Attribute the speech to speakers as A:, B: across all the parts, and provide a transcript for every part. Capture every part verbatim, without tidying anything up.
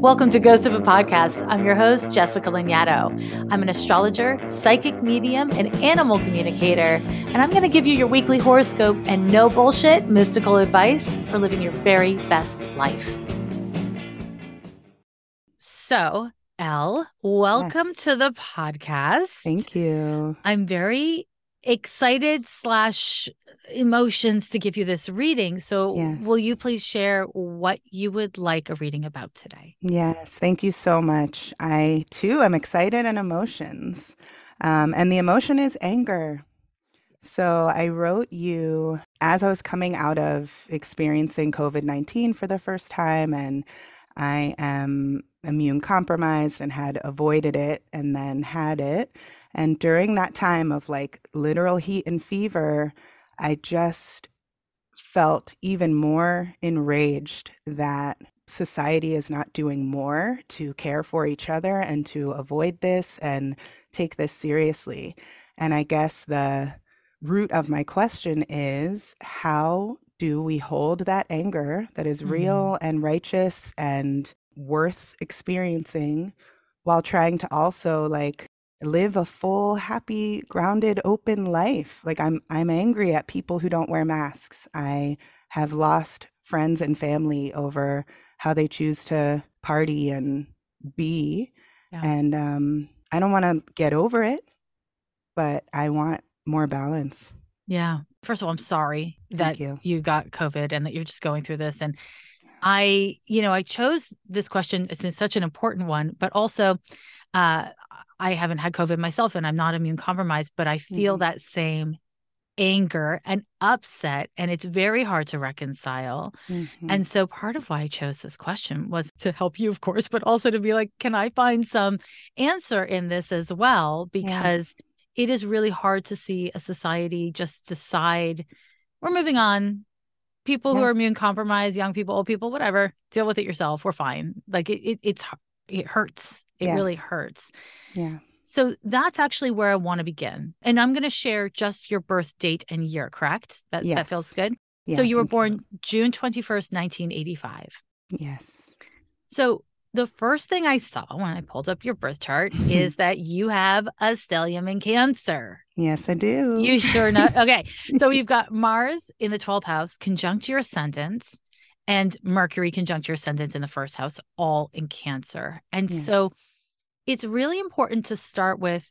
A: Welcome to Ghost of a Podcast. I'm your host, Jessica Lanyadoo. I'm an astrologer, psychic medium, and animal communicator, and I'm going to give you your weekly horoscope and no bullshit mystical advice for living your very best life. So, Elle, welcome
B: Yes.
A: to the podcast.
B: Thank you.
A: I'm very excited slash emotions to give you this reading. So
B: Yes.
A: will you please share what you would like a reading about today?
B: Yes, thank you so much. I too am excited and emotions. Um, and the emotion is anger. So I wrote you as I was coming out of experiencing COVID nineteen for the first time, and I am immune compromised and had avoided it and then had it. And during that time of like literal heat and fever, I just felt even more enraged that society is not doing more to care for each other and to avoid this and take this seriously. And I guess the root of my question is, how do we hold that anger that is real and righteous and worth experiencing while trying to also like live a full, happy, grounded, open life? Like I'm I'm angry at people who don't wear masks. I have lost friends and family over how they choose to party and be.
A: Yeah.
B: And um, I don't want to get over it, but I want more balance.
A: Yeah. First of all, I'm sorry that
B: Thank you.
A: you got COVID and that you're just going through this. And I, you know, I chose this question. It's such an important one, but also uh, I haven't had COVID myself and I'm not immune compromised, but I feel
B: Mhm.
A: that same anger and upset, and it's very hard to reconcile.
B: Mhm.
A: And so part of why I chose this question was to help you, of course, but also to be like, can I find some answer in this as well? Because it is really hard to see a society just decide we're moving on. People who
B: Yeah.
A: are immune compromised, young people, old people, whatever, deal with it yourself. We're fine. Like it, it it's it hurts. It really
B: Yes.
A: hurts.
B: Yeah.
A: So that's actually where I want to begin. And I'm going to share just your birth date and year, correct? That that feels
B: Yes.
A: good.
B: Yeah,
A: So you were
B: thank
A: born June twenty-first, nineteen eighty-five.
B: Yes.
A: So the first thing I saw when I pulled up your birth chart is that you have a stellium in Cancer.
B: Yes, I do.
A: You sure know. Okay. So you've got Mars in the twelfth house, conjunct your ascendant, and Mercury conjunct your ascendant in the first house, all in Cancer. And
B: Yes.
A: so it's really important to start with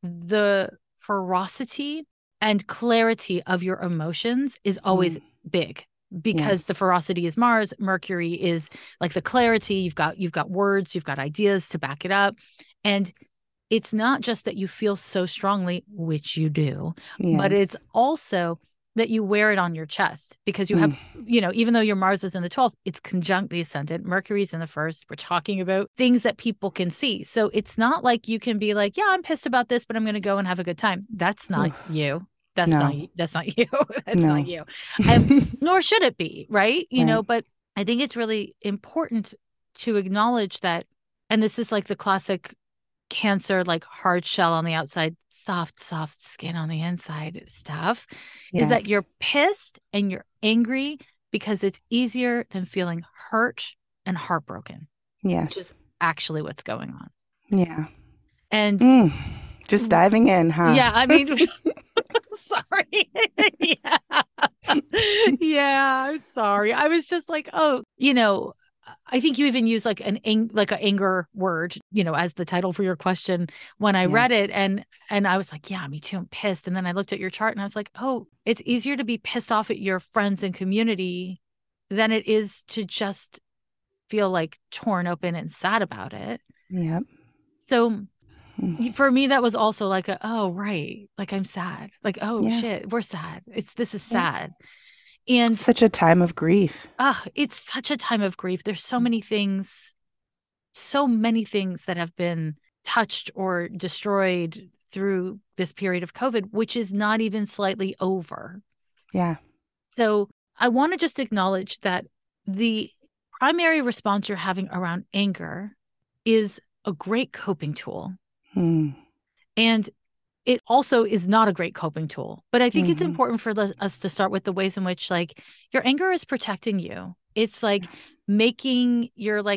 A: the ferocity and clarity of your emotions is always
B: Mm.
A: big, because
B: Yes.
A: the ferocity is Mars, Mercury is like the clarity. You've got you've got words, you've got ideas to back it up. And it's not just that you feel so strongly, which you do, but
B: Yes.
A: it's also that you wear it on your chest because you have,
B: Mm.
A: you know, even though your Mars is in the twelfth, it's conjunct the ascendant. Mercury's in the first. We're talking about things that people can see. So it's not like you can be like, yeah, I'm pissed about this, but I'm going to go and have a good time. That's not
B: Oof.
A: you. That's
B: No.
A: not that's not you. That's
B: No.
A: not you. And nor should it be, right? You
B: Right.
A: know, but I think it's really important to acknowledge that, and this is like the classic Cancer, like hard shell on the outside, soft, soft skin on the inside stuff,
B: Yes.
A: is that you're pissed and you're angry because it's easier than feeling hurt and heartbroken.
B: Yes.
A: Which is actually what's going on.
B: Yeah.
A: And
B: mm. Just diving in, huh?
A: Yeah, I mean, sorry. yeah. yeah, I'm sorry. I was just like, oh, you know, I think you even use like an ang- like an anger word, you know, as the title for your question when I
B: Yes.
A: read it, and and I was like, yeah, me too. I'm pissed. And then I looked at your chart and I was like, oh, it's easier to be pissed off at your friends and community than it is to just feel like torn open and sad about it.
B: Yep.
A: So for me, that was also like, a, oh, right. Like I'm sad. Like, oh
B: Yeah.
A: shit, we're sad. It's, this is
B: Yeah.
A: sad. And
B: Such a time of grief.
A: ah, it's such a time of grief. There's so many things, so many things that have been touched or destroyed through this period of COVID, which is not even slightly over.
B: Yeah.
A: So I want to just acknowledge that the primary response you're having around anger is a great coping tool.
B: Mm.
A: And it also is not a great coping tool. But I think
B: Mm-hmm.
A: it's important for the, us to start with the ways in which like your anger is protecting you. It's like making your like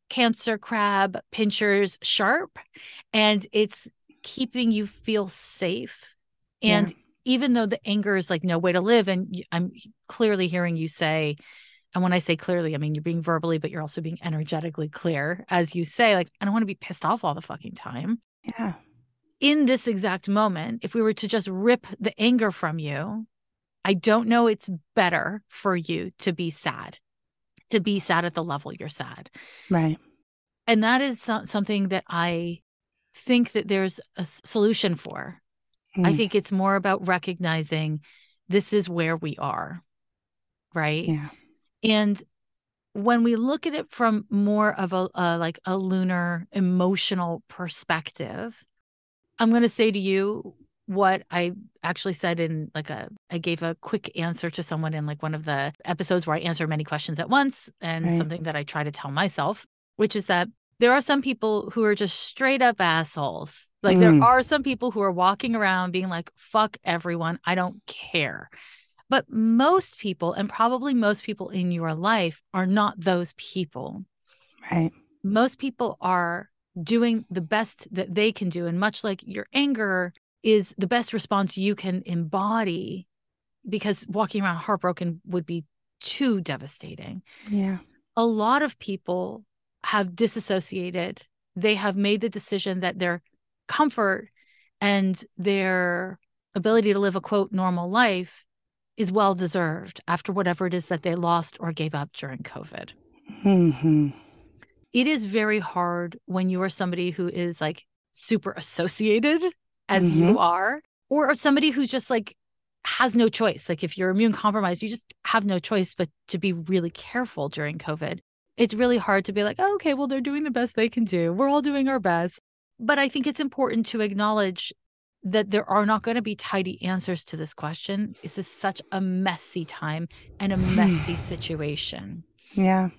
A: cancer crab pinchers sharp, and it's keeping you feel safe. And
B: Yeah.
A: even though the anger is like no way to live, and I'm clearly hearing you say, and when I say clearly, I mean you're being verbally, but you're also being energetically clear as you say, like, I don't want to be pissed off all the fucking time.
B: Yeah.
A: In this exact moment, if we were to just rip the anger from you, I don't know it's better for you to be sad, to be sad at the level you're sad.
B: Right.
A: And that is so- something that I think that there's a solution for. Mm. I think it's more about recognizing this is where we are, right?
B: Yeah.
A: And when we look at it from more of a, a like a lunar emotional perspective, I'm going to say to you what I actually said in like a, I gave a quick answer to someone in like one of the episodes where I answer many questions at once, and right. something that I try to tell myself, which is that there are some people who are just straight up assholes. Like mm. there are some people who are walking around being like, fuck everyone, I don't care. But most people, and probably most people in your life, are not those people.
B: Right.
A: Most people are doing the best that they can do. And much like your anger is the best response you can embody, because walking around heartbroken would be too devastating.
B: Yeah.
A: A lot of people have disassociated. They have made the decision that their comfort and their ability to live a, quote, normal life is well-deserved after whatever it is that they lost or gave up during COVID.
B: Mm-hmm.
A: It is very hard when you are somebody who is like super associated as mm-hmm. you are, or somebody who's just like has no choice. Like if you're immune compromised, you just have no choice but to be really careful during COVID. It's really hard to be like, oh, okay, well, they're doing the best they can do. We're all doing our best. But I think it's important to acknowledge that there are not going to be tidy answers to this question. This is such a messy time and a messy situation.
B: Yeah.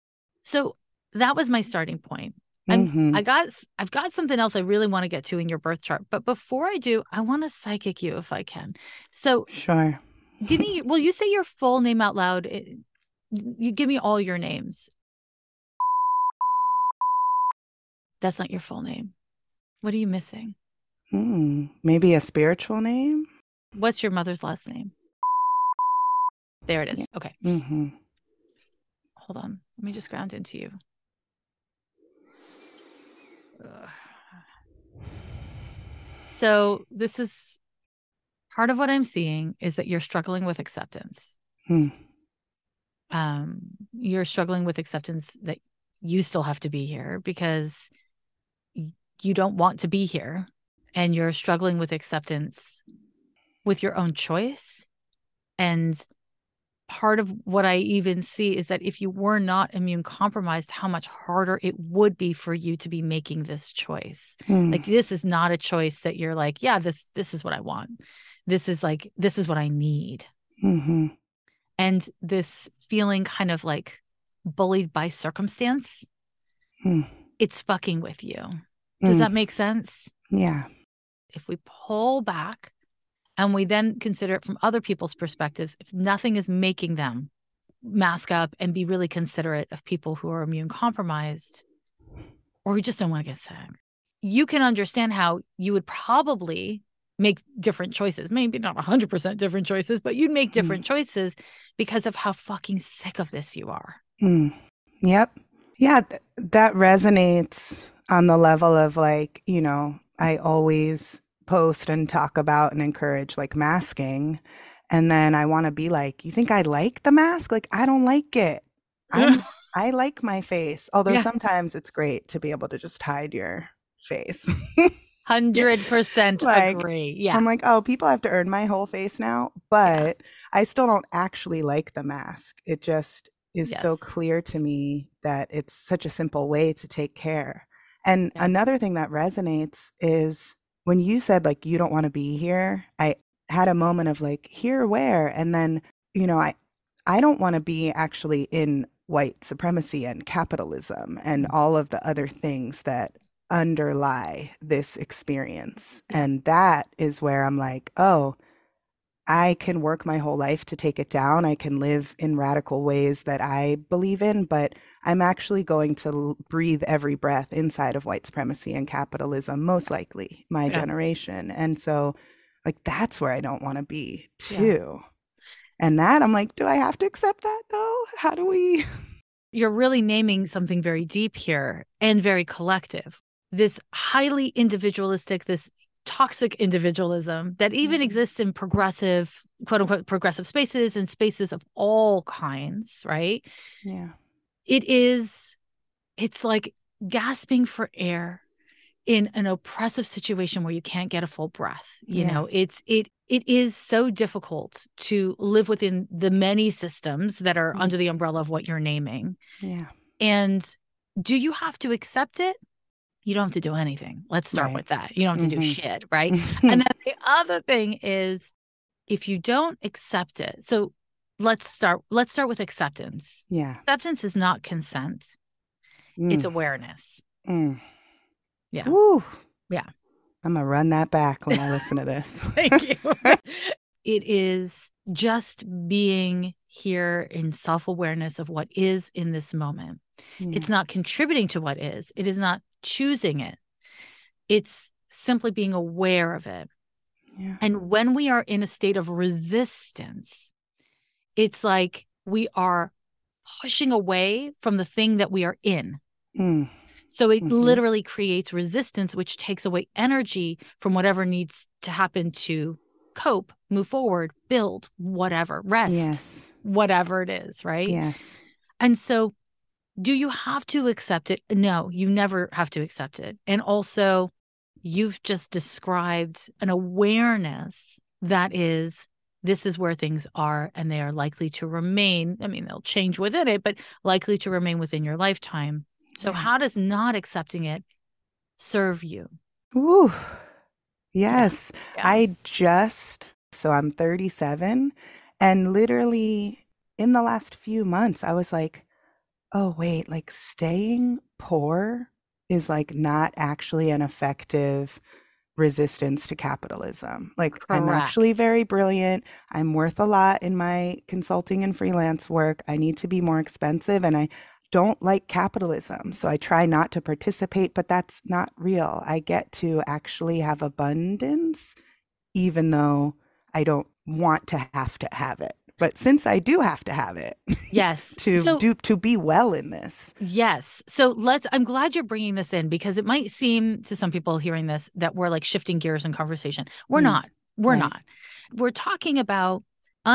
A: So that was my starting point. Mm-hmm. I got, I've got something else I really want to get to in your birth chart. But before I do, I want to psychic you if I can. So
B: sure.
A: Give me, will you say your full name out loud? It, you give me all your names. That's not your full name. What are you missing?
B: Hmm, maybe a spiritual name?
A: What's your mother's last name? There it is. Okay.
B: Mm-hmm.
A: Hold on. Let me just ground into you. Ugh. So this is part of what I'm seeing is that you're struggling with acceptance.
B: Hmm.
A: Um, you're struggling with acceptance that you still have to be here because you don't want to be here. And you're struggling with acceptance with your own choice. And part of what I even see is that if you were not immune compromised, how much harder it would be for you to be making this choice. Mm. Like, this is not a choice that you're like, yeah, this, this is what I want. This is like, this is what I need.
B: Mm-hmm.
A: And this feeling kind of like bullied by circumstance,
B: mm.
A: it's fucking with you. Does mm. that make sense?
B: Yeah.
A: If we pull back and we then consider it from other people's perspectives, if nothing is making them mask up and be really considerate of people who are immune compromised or who just don't want to get sick, you can understand how you would probably make different choices. Maybe not one hundred percent different choices, but you'd make different mm. choices because of how fucking sick of this you are.
B: Mm. Yep. Yeah, th- that resonates on the level of like, you know, I always post and talk about and encourage like masking. And then I want to be like, you think I like the mask? Like, I don't like it. I'm, I like my face. Although yeah. sometimes it's great to be able to just hide your face.
A: one hundred percent
B: like,
A: agree. Yeah.
B: I'm like, oh, people have to earn my whole face now. But yeah. I still don't actually like the mask. It just is yes. so clear to me that it's such a simple way to take care. And yeah. another thing that resonates is when you said like, you don't want to be here, I had a moment of like, here where? And then, you know, I, I don't want to be actually in white supremacy and capitalism and mm-hmm. all of the other things that underlie this experience. Yeah. And that is where I'm like, oh, I can work my whole life to take it down. I can live in radical ways that I believe in, but I'm actually going to l- breathe every breath inside of white supremacy and capitalism, most likely my
A: Yeah.
B: generation. And so, like, that's where I don't want to be
A: Yeah.
B: too. And that I'm like, do I have to accept that though? How do we?
A: You're really naming something very deep here and very collective. This highly individualistic, this toxic individualism that even
B: Mhm.
A: exists in progressive, quote unquote, progressive spaces and spaces of all kinds, right?
B: Yeah.
A: It is, it's like gasping for air in an oppressive situation where you can't get a full breath. You
B: Yeah.
A: know, it's, it, it is so difficult to live within the many systems that are
B: Mm.
A: under the umbrella of what you're naming.
B: Yeah.
A: And do you have to accept it? You don't have to do anything. Let's start
B: Right.
A: with that. You don't have to do
B: Hmm.
A: shit, right? And then the other thing is if you don't accept it. So let's start let's start with acceptance.
B: Yeah.
A: Acceptance is not consent. It's
B: Mm.
A: awareness.
B: Mm.
A: Yeah.
B: Woo.
A: Yeah.
B: I'm gonna run that back when I listen to this.
A: Thank you. It is just being here in self-awareness of what is in this moment.
B: Yeah.
A: It's not contributing to what is. It is not choosing it. It's simply being aware of it.
B: Yeah.
A: And when we are in a state of resistance, it's like we are pushing away from the thing that we are in.
B: Mm.
A: So it
B: Mhm.
A: literally creates resistance, which takes away energy from whatever needs to happen to cope, move forward, build, whatever, rest,
B: Yes.
A: whatever it is, right?
B: Yes.
A: And so do you have to accept it? No, you never have to accept it. And also, you've just described an awareness that is, this is where things are, and they are likely to remain. I mean, they'll change within it, but likely to remain within your lifetime. So,
B: Yeah.
A: how does not accepting it serve you?
B: Woo. Yes.
A: Yeah.
B: I just, so I'm thirty-seven, and literally in the last few months, I was like, oh, wait, like staying poor is like not actually an effective resistance to capitalism. Like, I'm actually
A: Correct.
B: very brilliant. I'm worth a lot in my consulting and freelance work. I need to be more expensive, and I don't like capitalism. So I try not to participate, but that's not real. I get to actually have abundance, even though I don't want to have to have it. But since I do have to have it
A: Yes.
B: to
A: So,
B: do to be well in this.
A: yes. So let's, I'm glad you're bringing this in because it might seem to some people hearing this that we're like shifting gears in conversation. We're
B: Mm,
A: not. We're
B: right.
A: not. We're talking about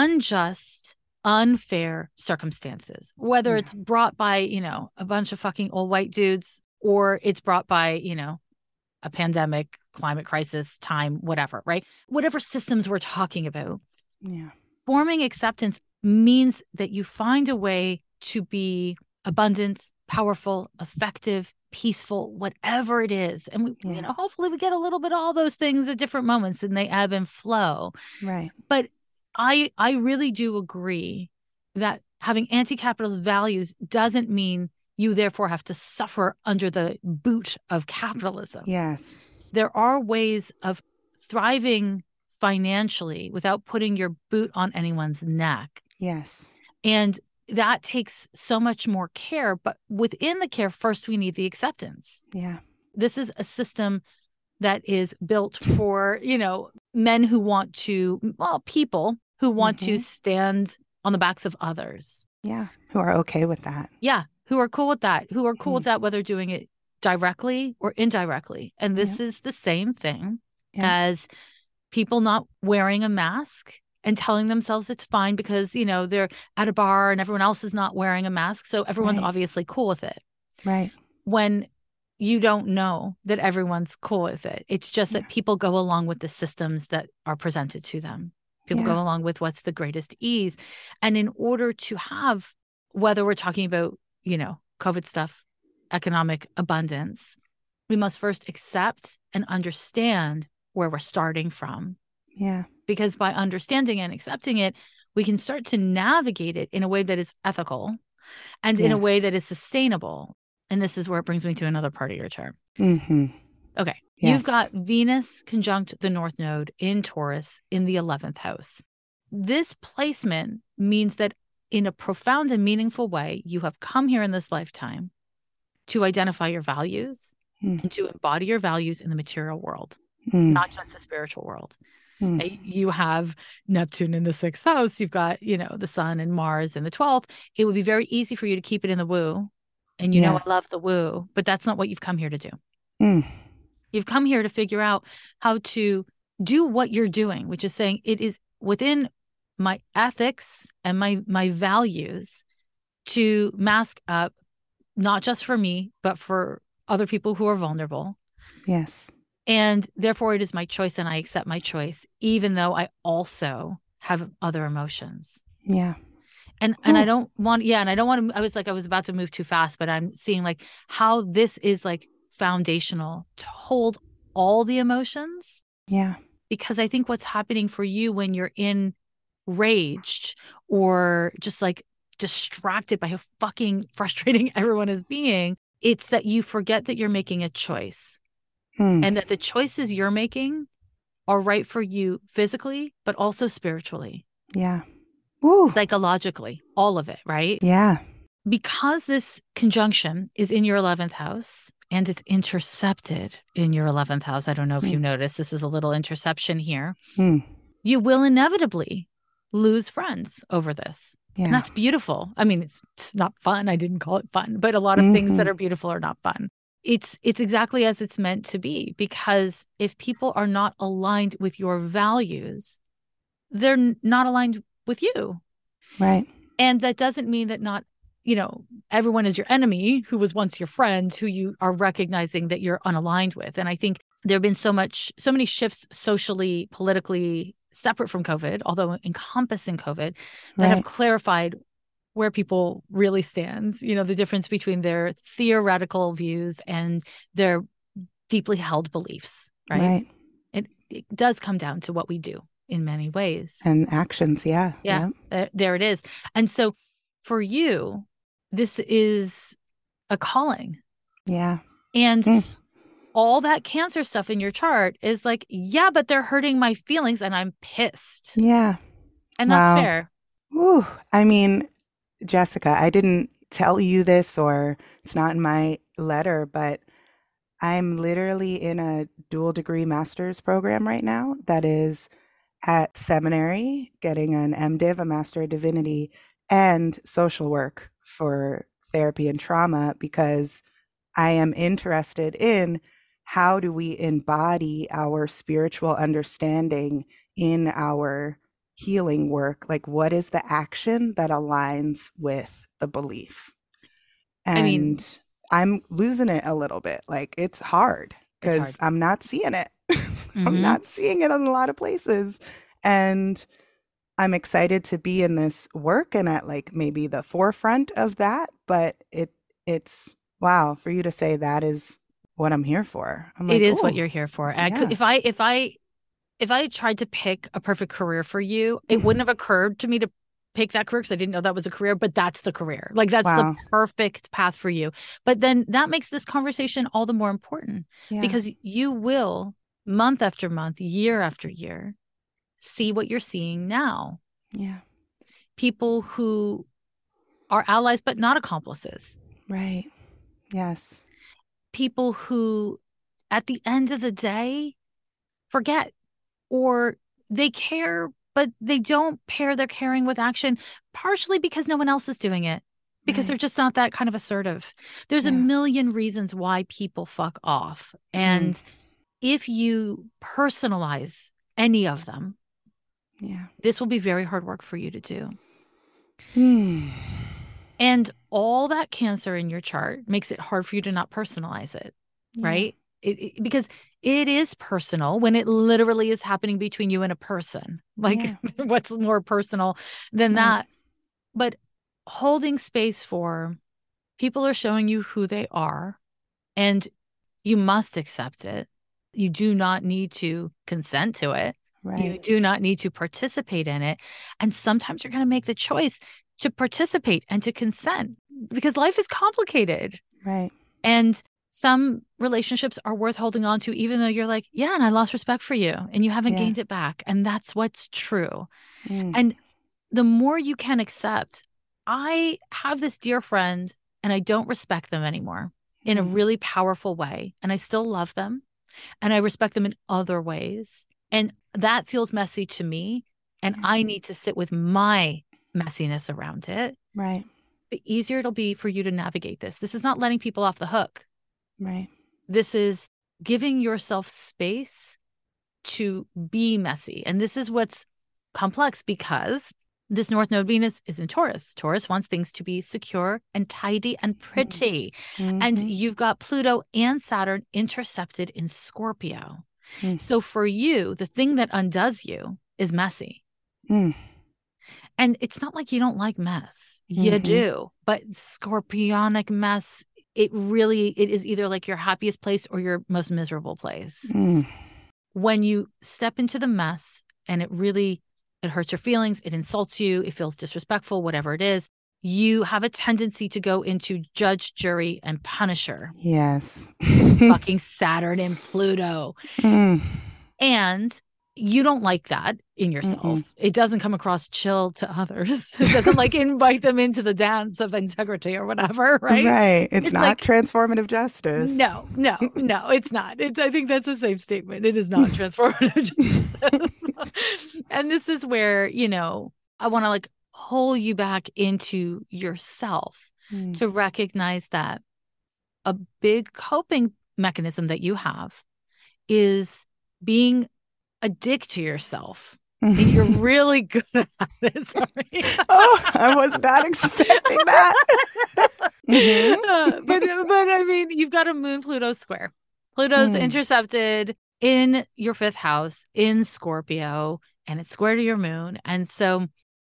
A: unjust, unfair circumstances, whether
B: Yeah.
A: it's brought by, you know, a bunch of fucking old white dudes or it's brought by, you know, a pandemic, climate crisis, time, whatever, right? Whatever systems we're talking about.
B: Yeah.
A: Forming acceptance means that you find a way to be abundant, powerful, effective, peaceful, whatever it is. And we,
B: Yeah.
A: you know, hopefully we get a little bit of all those things at different moments and they ebb and flow.
B: Right.
A: But I I really do agree that having anti-capitalist values doesn't mean you therefore have to suffer under the boot of capitalism.
B: Yes.
A: There are ways of thriving financially without putting your boot on anyone's neck.
B: Yes.
A: And that takes so much more care. But within the care, first, we need the acceptance.
B: Yeah.
A: This is a system that is built for, you know, men who want to, well, people who want to
B: Mhm.
A: stand on the backs of others.
B: Yeah. Who are okay with that.
A: Yeah. Who are cool with that, who are cool
B: Mm.
A: with that, whether doing it directly or indirectly. And this
B: Yeah.
A: is the same thing
B: Yeah.
A: as people not wearing a mask and telling themselves it's fine because, you know, they're at a bar and everyone else is not wearing a mask. So everyone's
B: Right.
A: obviously cool with it.
B: Right.
A: When you don't know that everyone's cool with it. It's just
B: Yeah.
A: that people go along with the systems that are presented to them. People go
B: Yeah.
A: along with what's the greatest ease. And in order to have, whether we're talking about, you know, COVID stuff, economic abundance, we must first accept and understand where we're starting from.
B: Yeah.
A: Because by understanding and accepting it, we can start to navigate it in a way that is ethical and in a way
B: Yes.
A: that is sustainable. And this is where it brings me to another part of your chart.
B: Mm-hmm.
A: Okay.
B: Yes.
A: You've got Venus conjunct the North Node in Taurus in the eleventh house. this placement means that in a profound and meaningful way, you have come here in this lifetime to identify your values mm. and to embody your values in the material world, mm. not just the spiritual world. Mm. You have Neptune in the sixth house. You've got, you know, the sun and Mars in the twelfth. It would be very easy for you to keep it in the woo. And you yeah. know, I love the woo, but that's not what you've come here to do. Mm. You've come here to figure out how to do what you're doing, which is saying it is within my ethics and my, my values to mask up, not just for me, but for other people who are vulnerable.
B: Yes.
A: And therefore it is my choice and I accept my choice, even though I also have other emotions.
B: Yeah.
A: And, Ooh. and I don't want, yeah. And I don't want to, I was like, I was about to move too fast, but I'm seeing like how this is like foundational to hold all the emotions.
B: Yeah.
A: Because I think what's happening for you when you're enraged or just like distracted by how fucking frustrating everyone is being, it's that you forget that you're making a choice hmm. and that the choices you're making are right for you physically, but also spiritually.
B: Yeah. Woo.
A: Psychologically, all of it, right?
B: Yeah.
A: Because this conjunction is in your eleventh house and it's intercepted in your eleventh house. I don't know if mm. you noticed, this is a little interception here. Mm. You will inevitably lose friends over this. Yeah. And that's beautiful. I mean, it's, it's not fun. I didn't call it fun, but a lot of mm-hmm. things that are beautiful are not fun. It's, it's exactly as it's meant to be, because if people are not aligned with your values, they're not aligned with you.
B: Right.
A: And that doesn't mean that not, you know, everyone is your enemy who was once your friend, who you are recognizing that you're unaligned with. And I think there have been so much, so many shifts socially, politically, separate from COVID, although encompassing COVID, that right. have clarified where people really stand, you know, the difference between their theoretical views and their deeply held beliefs, right?
B: Right.
A: It, it does come down to what we do in many ways.
B: And actions, yeah.
A: Yeah, yeah. Uh, there it is. And so for you, this is a calling.
B: Yeah.
A: And
B: mm.
A: all that Cancer stuff in your chart is like, yeah, but they're hurting my feelings and I'm pissed.
B: Yeah.
A: And that's wow. fair.
B: Ooh, I mean, Jessica, I didn't tell you this, or it's not in my letter, but I'm literally in a dual degree master's program right now that is at seminary, getting an MDiv, a Master of Divinity, and social work for therapy and trauma, because I am interested in how do we embody our spiritual understanding in our healing work? Like, what is the action that aligns with the belief? And I mean, I'm losing it a little bit. Like, it's hard because I'm not seeing it. Mm-hmm. I'm not seeing it in a lot of places. And I'm excited to be in this work and at like maybe the forefront of that. But it it's wow, for you to say that is what I'm here for. I'm like,
A: it is what you're here for. And yeah. I could, if I if I if I tried to pick a perfect career for you, it wouldn't have occurred to me to pick that career because I didn't know that was a career, but that's the career. Like, that's wow. the perfect path for you. But then that makes this conversation all the more important yeah. because you will, month after month, year after year, see what you're seeing now.
B: Yeah.
A: People who are allies, but not accomplices.
B: Right. Yes.
A: People who, at the end of the day, forget, or they care, but they don't pair their caring with action, partially because no one else is doing it, because right. they're just not that kind of assertive. There's yeah. a million reasons why people fuck off. And mm. if you personalize any of them,
B: yeah,
A: this will be very hard work for you to do.
B: Mm.
A: And all that Cancer in your chart makes it hard for you to not personalize it, yeah. right? It, it, because it is personal when it literally is happening between you and a person. Like, yeah. what's more personal than right. that? But holding space for people are showing you who they are, and you must accept it. You do not need to consent to it.
B: Right.
A: You do not need to participate in it. And sometimes you're going to make the choice to participate and to consent because life is complicated.
B: Right.
A: And some relationships are worth holding on to, even though you're like, yeah, and I lost respect for you and you haven't
B: Yeah.
A: gained it back. And that's what's true.
B: Mm.
A: And the more you can accept, I have this dear friend and I don't respect them anymore in a
B: Mm.
A: really powerful way. And I still love them and I respect them in other ways. And that feels messy to me. And
B: Yeah.
A: I need to sit with my messiness around it.
B: Right.
A: The easier it'll be for you to navigate this. This is not letting people off the hook.
B: Right.
A: This is giving yourself space to be messy. And this is what's complex because this North Node Venus is in Taurus. Taurus wants things to be secure and tidy and pretty.
B: Mm-hmm.
A: And you've got Pluto and Saturn intercepted in Scorpio.
B: Mm.
A: So for you, the thing that undoes you is messy.
B: Mm.
A: And it's not like you don't like mess. You
B: Mhm.
A: do. But scorpionic mess, it really, it is either like your happiest place or your most miserable place.
B: Mm.
A: When you step into the mess and it really, it hurts your feelings, it insults you, it feels disrespectful, whatever it is, you have a tendency to go into judge, jury, and punisher.
B: Yes.
A: Fucking Saturn and Pluto.
B: Mm.
A: And you don't like that in yourself.
B: Mm-mm.
A: It doesn't come across chill to others. It doesn't like invite them into the dance of integrity or whatever, right?
B: Right. It's,
A: It's
B: not
A: like-
B: transformative justice.
A: No, no, no, it's not. It, I think that's a safe statement. It is not transformative justice. And this is where, you know, I want to like pull you back into yourself
B: Mm.
A: to recognize that a big coping mechanism that you have is being a dick to yourself. And you're really good at it. Sorry.
B: Oh, I was not expecting that. Mhm.
A: Uh, but, but I mean, you've got a moon Pluto square. Pluto's
B: Mm.
A: intercepted in your fifth house in Scorpio, and it's square to your moon. And so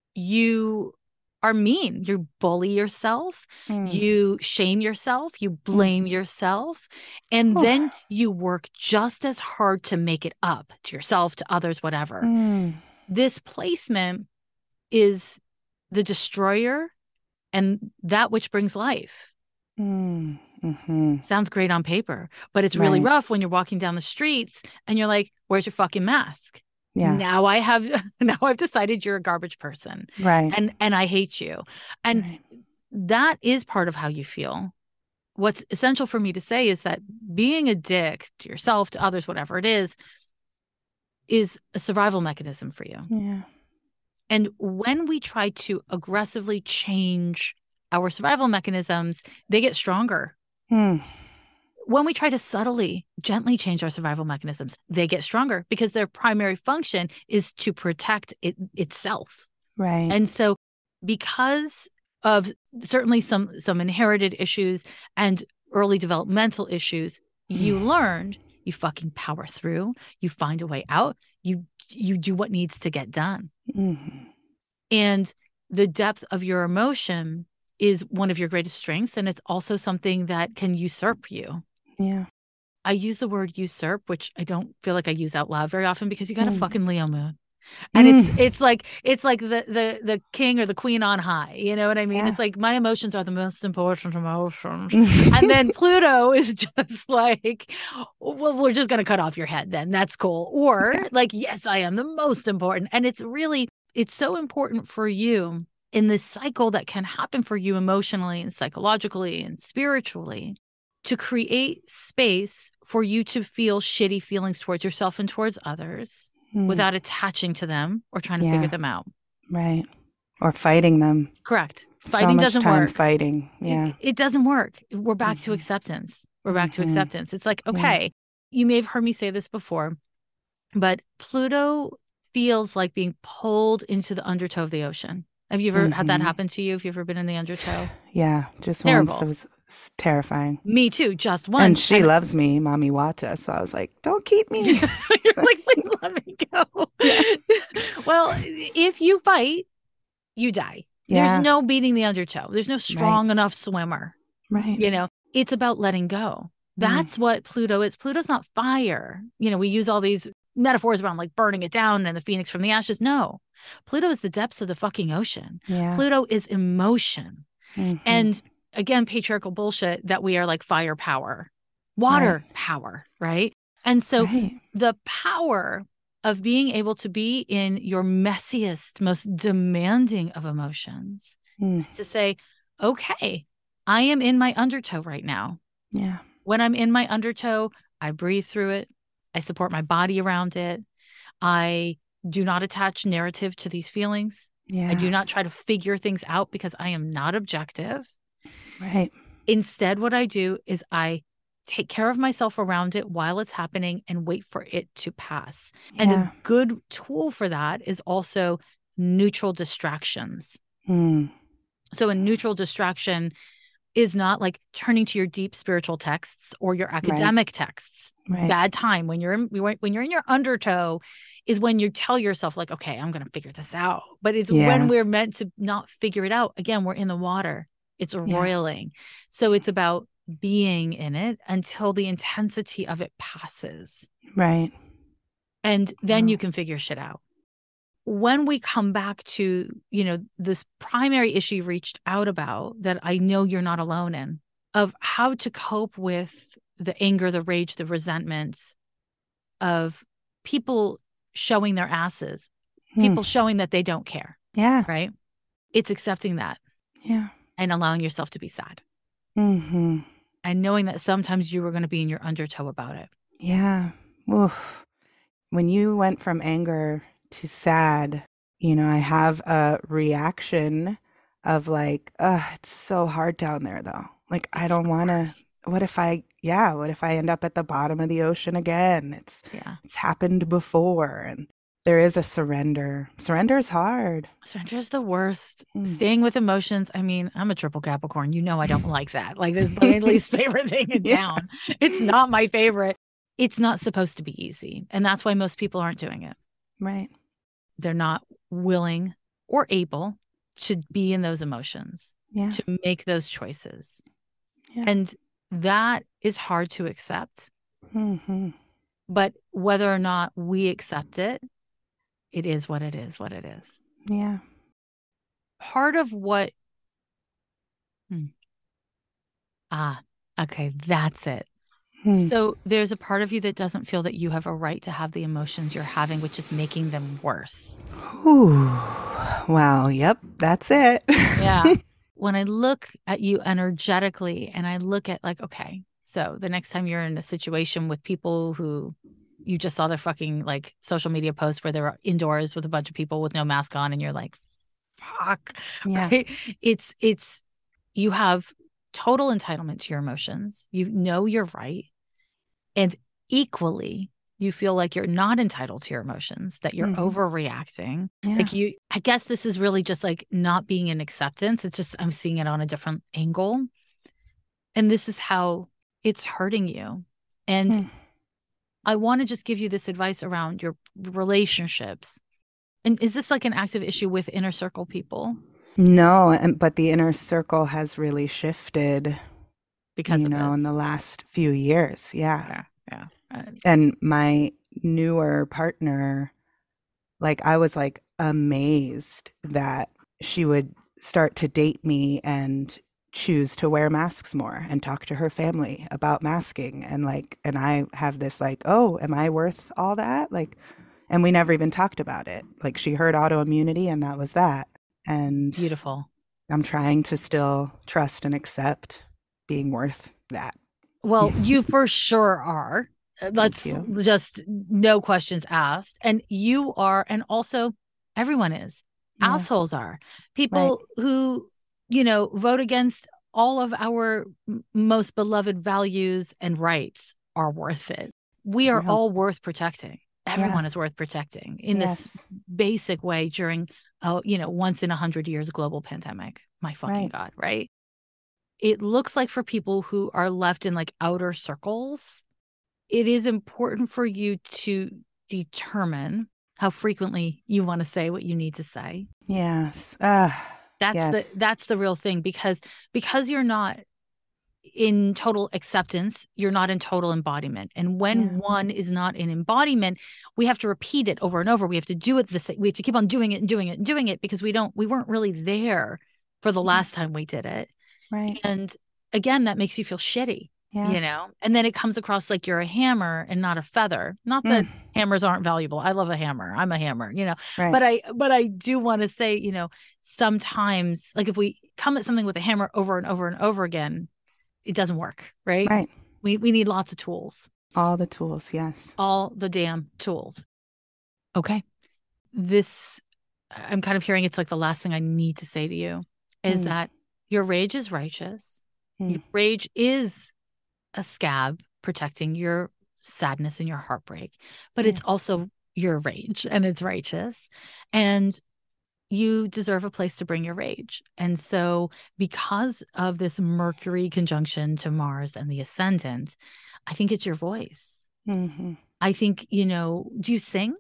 A: you are mean. You bully yourself.
B: Mm.
A: You shame yourself. You blame yourself. And
B: Oh.
A: then you work just as hard to make it up to yourself, to others, whatever.
B: Mm.
A: This placement is the destroyer and that which brings life.
B: Mm. Mhm.
A: Sounds great on paper, but it's really
B: Right.
A: rough when you're walking down the streets and you're like, where's your fucking mask?
B: Yeah.
A: Now I have, now I've decided you're a garbage person
B: Right.
A: and, and I hate you. And
B: Right.
A: that is part of how you feel. What's essential for me to say is that being a dick to yourself, to others, whatever it is, is a survival mechanism for you.
B: Yeah.
A: And when we try to aggressively change our survival mechanisms, they get stronger.
B: Mm.
A: When we try to subtly, gently change our survival mechanisms, they get stronger because their primary function is to protect it, itself.
B: Right.
A: And so because of certainly some some inherited issues and early developmental issues, you learned, you fucking power through, you find a way out, you you do what needs to get done.
B: Mhm.
A: And the depth of your emotion is one of your greatest strengths. And it's also something that can usurp you.
B: Yeah.
A: I use the word usurp, which I don't feel like I use out loud very often because you got a
B: Mm.
A: fucking Leo moon. And it's
B: Mm.
A: it's like it's like the the the king or the queen on high. You know what I mean?
B: Yeah.
A: It's like my emotions are the most important emotions. And then Pluto is just like, well, we're just gonna cut off your head then. That's cool. Or
B: Yeah.
A: like, yes, I am the most important. And it's really, it's so important for you in this cycle that can happen for you emotionally and psychologically and spiritually to create space for you to feel shitty feelings towards yourself and towards others
B: Mm.
A: without attaching to them or trying to
B: Yeah.
A: figure them out.
B: Right. Or fighting them.
A: Correct.
B: So
A: Fighting
B: much
A: doesn't
B: time
A: work.
B: fighting. Yeah.
A: It, it doesn't work. We're back to
B: Mhm.
A: acceptance. We're back to
B: Mhm.
A: acceptance. It's like,
B: Yeah.
A: okay, you may have heard me say this before, but Pluto feels like being pulled into the undertow of the ocean. Have you ever had that
B: Mhm.
A: happen to you? Have you ever been in the undertow?
B: Yeah. Just
A: Terrible.
B: once. That was s- terrifying.
A: Me too, just once.
B: And she
A: And
B: loves me, Mommy Wata. So I was like, don't keep me.
A: you're like, please let me go.
B: Yeah.
A: Well, if you fight, you die.
B: Yeah.
A: There's no beating the undertow. There's no strong enough swimmer.
B: Right.
A: You know, it's about letting go.
B: Mm.
A: That's what Pluto is. Pluto's not fire. You know, we use all these metaphors around like burning it down and the phoenix from the ashes. No, Pluto is the depths of the fucking ocean.
B: Yeah.
A: Pluto is emotion.
B: Mhm.
A: And again, patriarchal bullshit that we are like firepower. water
B: Right.
A: power, right? And so
B: Right.
A: the power of being able to be in your messiest, most demanding of emotions,
B: Mm.
A: to say, okay, I am in my undertow right now.
B: Yeah.
A: When I'm in my undertow, I breathe through it. I support my body around it. I do not attach narrative to these feelings. I do
B: Yeah.
A: not try to figure things out because I am not objective.
B: Right.
A: Instead, what I do is I take care of myself around it while it's happening and wait for it to pass. And a
B: Yeah.
A: good tool for that is also neutral distractions.
B: Mm.
A: So a neutral distraction is not like turning to your deep spiritual texts or your
B: Right.
A: academic texts.
B: Right.
A: Bad time when you're in when you're in your undertow is when you tell yourself like, okay, I'm going to figure this out. But it's when
B: Yeah.
A: we're meant to not figure it out. Again, we're in the water. It's
B: Yeah.
A: roiling. So it's about being in it until the intensity of it passes.
B: Right.
A: And then
B: Wow.
A: you can figure shit out. When we come back to, you know, this primary issue you reached out about that I know you're not alone in, of how to cope with the anger, the rage, the resentments of people showing their asses,
B: Hmm.
A: people showing that they don't care,
B: Yeah.
A: right? It's accepting that
B: Yeah.
A: and allowing yourself to be sad
B: Mm-hmm.
A: and knowing that sometimes you were going to be in your undertow about it.
B: Yeah. Oof. When you went from anger to sad, you know, I have a reaction of like, ugh, it's so hard down there though. Like, I
A: It's
B: don't
A: the
B: want to,
A: worst.
B: what if I, yeah, what if I end up at the bottom of the ocean again? It's,
A: Yeah.
B: it's happened before. And there is a surrender. Surrender is hard.
A: Surrender is the worst.
B: Mm.
A: Staying with emotions. I mean, I'm a triple Capricorn. You know, I don't like that. Like, this is my least favorite thing in
B: Yeah.
A: town. It's not my favorite. It's not supposed to be easy. And that's why most people aren't doing it.
B: Right.
A: They're not willing or able to be in those emotions,
B: Yeah.
A: to make those choices.
B: Yeah.
A: And that is hard to accept.
B: Mm-hmm.
A: But whether or not we accept it, it is what it is, what it is.
B: Yeah.
A: Part of what, hmm. ah, okay, that's it.
B: Hmm.
A: So there's a part of you that doesn't feel that you have a right to have the emotions you're having, which is making them worse.
B: Ooh. Wow. Yep. That's it.
A: Yeah. When I look at you energetically and I look at like, okay, so the next time you're in a situation with people who you just saw their fucking like social media post where they're indoors with a bunch of people with no mask on and you're like, fuck,
B: Yeah.
A: right? It's, it's, you have total entitlement to your emotions. You know you're right. And equally, you feel like you're not entitled to your emotions, that you're
B: Mm-hmm.
A: overreacting.
B: Yeah.
A: Like you, I guess this is really just like not being in acceptance. It's just, I'm seeing it on a different angle. And this is how it's hurting you. And
B: Hmm.
A: I want to just give you this advice around your relationships. And is this like an active issue with inner circle people?
B: No, and but the inner circle has really shifted,
A: Because
B: you
A: of
B: know,
A: this.
B: in the last few years. Yeah.
A: Yeah. Yeah. Uh,
B: And my newer partner, like I was like amazed that she would start to date me and choose to wear masks more and talk to her family about masking. And like, and I have this like, oh, am I worth all that? Like, and we never even talked about it. Like she heard autoimmunity and that was that. And
A: Beautiful.
B: I'm trying to still trust and accept being worth that.
A: Well, you for sure are. Let's
B: you.
A: just no questions asked. And you are, and also everyone is.
B: Yeah.
A: Assholes are. People who, you know, vote against all of our m- most beloved values and rights are worth it. We
B: It's
A: are
B: real.
A: all worth protecting. Everyone
B: Yeah.
A: is worth protecting in this
B: Yes.
A: basic way during, oh, you know, once in a hundred years global pandemic. My fucking
B: Right.
A: God, right? It looks like for people who are left in like outer circles, it is important for you to determine how frequently you want to say what you need to say.
B: Yes. Ah,
A: That's
B: yes.
A: the that's the real thing, because because you're not in total acceptance, you're not in total embodiment. And when
B: Yeah.
A: one is not in embodiment, we have to repeat it over and over. We have to do it the same. We have to keep on doing it and doing it and doing it because we don't we weren't really there for the
B: Yeah.
A: last time we did it.
B: Right.
A: And again, that makes you feel shitty.
B: Yeah.
A: you know, and then it comes across like you're a hammer and not a feather. Not that
B: Mm.
A: hammers aren't valuable. I love a hammer. I'm a hammer, you know,
B: Right.
A: but I, but I do want to say, you know, sometimes like if we come at something with a hammer over and over and over again, it doesn't work, right?
B: Right.
A: We, we need lots of tools,
B: All the tools. Yes.
A: all the damn tools. Okay. This, I'm kind of hearing it's like the last thing I need to say to you is
B: Mm.
A: that your rage is righteous. Your
B: Mm.
A: rage is a scab protecting your sadness and your heartbreak, but
B: Yeah.
A: it's also your rage and it's righteous. And you deserve a place to bring your rage. And so, because of this Mercury conjunction to Mars and the ascendant, I think it's your voice.
B: Mm-hmm.
A: I think, you know, do you sing?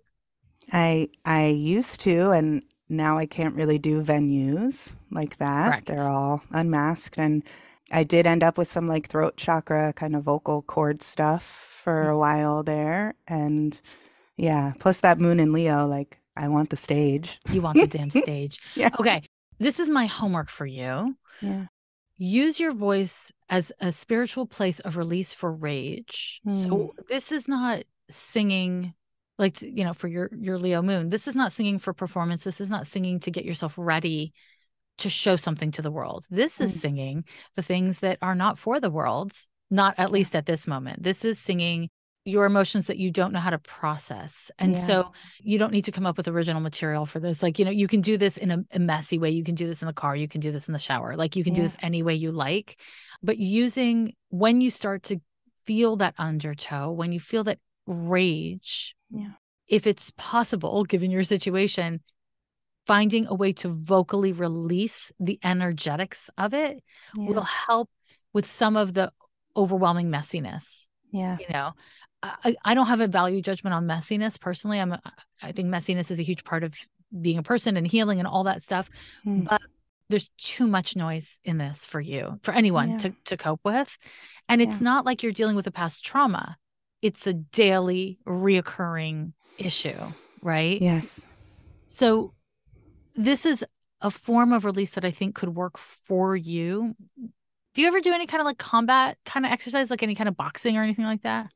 B: I I used to, and now I can't really do venues like that.
A: Correct.
B: They're all unmasked, and I did end up with some like throat chakra kind of vocal cord stuff for a while there. And yeah, plus that moon in Leo, like I want the stage.
A: You want the damn stage.
B: Yeah.
A: Okay. This is my homework for you.
B: Yeah.
A: Use your voice as a spiritual place of release for rage.
B: Mm.
A: So this is not singing like, you know, for your, your Leo moon. This is not singing for performance. This is not singing to get yourself ready to show something to the world. This is
B: Mm.
A: singing the things that are not for the world, not at least at this moment. This is singing your emotions that you don't know how to process. And
B: Yeah.
A: so you don't need to come up with original material for this. Like, you know, you can do this in a, a messy way. You can do this in the car. You can do this in the shower. Like you can do
B: Yeah.
A: this any way you like. But using, when you start to feel that undertow, when you feel that rage,
B: Yeah.
A: if it's possible, given your situation, finding a way to vocally release the energetics of it
B: Yeah.
A: will help with some of the overwhelming messiness.
B: Yeah.
A: You know, I, I don't have a value judgment on messiness personally. I'm, a, I think messiness is a huge part of being a person and healing and all that stuff.
B: Mm.
A: But there's too much noise in this for you, for anyone
B: Yeah.
A: to, to cope with. And it's
B: Yeah.
A: not like you're dealing with a past trauma. It's a daily reoccurring issue, right?
B: Yes.
A: So this is a form of release that I think could work for you. Do you ever do any kind of like combat kind of exercise, like any kind of boxing or anything like that?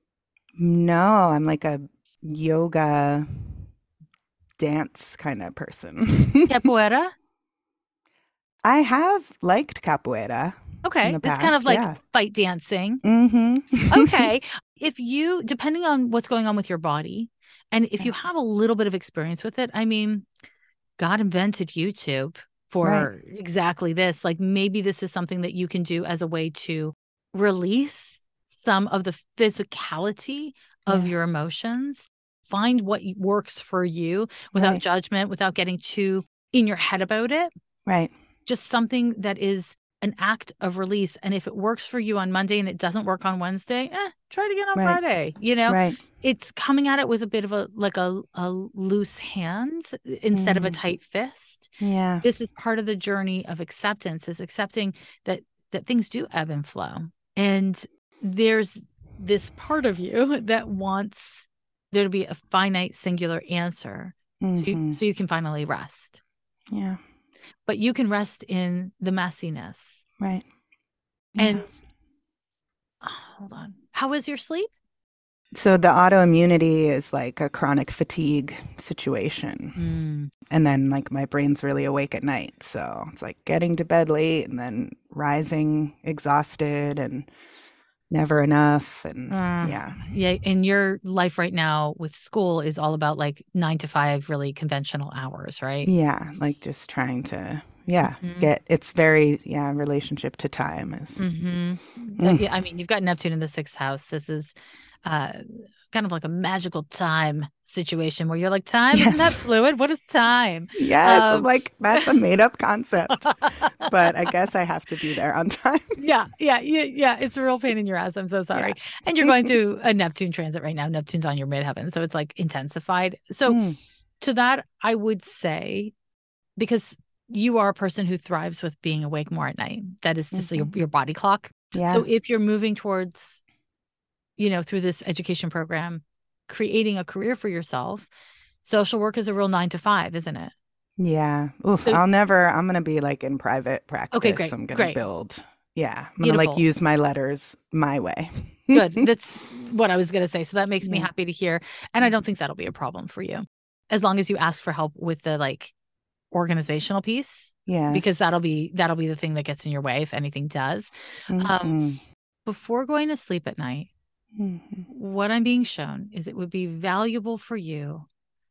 B: No, I'm like a yoga dance kind of person.
A: Capoeira?
B: I have liked capoeira.
A: Okay.
B: In the
A: It's kind of
B: past,
A: like
B: yeah.
A: fight dancing.
B: Mm-hmm.
A: Okay. If you, depending on what's going on with your body, and if you
B: Yeah.
A: have a little bit of experience with it, I mean, God invented YouTube for
B: Right.
A: exactly this. Like maybe this is something that you can do as a way to release some of the physicality of
B: Yeah.
A: your emotions. Find what works for you without
B: Right.
A: judgment, without getting too in your head about it.
B: Right.
A: Just something that is an act of release. And if it works for you on Monday and it doesn't work on Wednesday, eh, try it again on
B: Right.
A: Friday. You know,
B: Right.
A: it's coming at it with a bit of a like a, a loose hand instead of a
B: Mm.
A: tight fist.
B: Yeah.
A: This is part of the journey of acceptance, is accepting that that things do ebb and flow. And there's this part of you that wants there to be a finite singular answer so you,
B: Mm-hmm.
A: so you can finally rest.
B: Yeah.
A: But you can rest in the messiness.
B: Right. Yeah.
A: And oh, hold on. How was your sleep?
B: So the autoimmunity is like a chronic fatigue situation.
A: Mm.
B: And then like my brain's really awake at night. So it's like getting to bed late and then rising exhausted and never enough. And
A: Uh,
B: yeah.
A: Yeah. And your life right now with school is all about like nine to five, really conventional hours, right?
B: Yeah. Like just trying to, yeah,
A: Mhm.
B: get, it's very, yeah, relationship to time is,
A: Mm-hmm.
B: Mm.
A: Yeah, I mean, you've got Neptune in the sixth house. This is uh, kind of like a magical time situation where you're like, time, isn't that
B: Yes.
A: fluid? What is time?
B: Yes. I'm
A: Um,
B: like, that's a made up concept, but I guess I have to be there on time.
A: Yeah, yeah, yeah, yeah. It's a real pain in your ass. I'm so sorry. And you're going through a Neptune transit right now. Neptune's on your midheaven, so it's like intensified. So
B: Mm.
A: to that, I would say, because you are a person who thrives with being awake more at night. That is just your,
B: Mhm.
A: your body clock.
B: Yeah.
A: So if you're moving towards, you know, through this education program, creating a career for yourself, social work is a real nine to five, isn't it?
B: Yeah. Oof.
A: So-
B: I'll never, I'm going to be like in private practice.
A: great,
B: I'm going
A: great.
B: to build Yeah. I'm going to like
A: Beautiful.
B: use my letters my way.
A: Good. That's what I was going to say. So that makes me
B: Yeah.
A: happy to hear. And I don't think that'll be a problem for you as long as you ask for help with the like organizational piece, because
B: Yes.
A: that'll be that'll be the thing that gets in your way if anything does. Um,
B: Mm-hmm.
A: before going to sleep at night,
B: Mm-hmm.
A: what I'm being shown is it would be valuable for you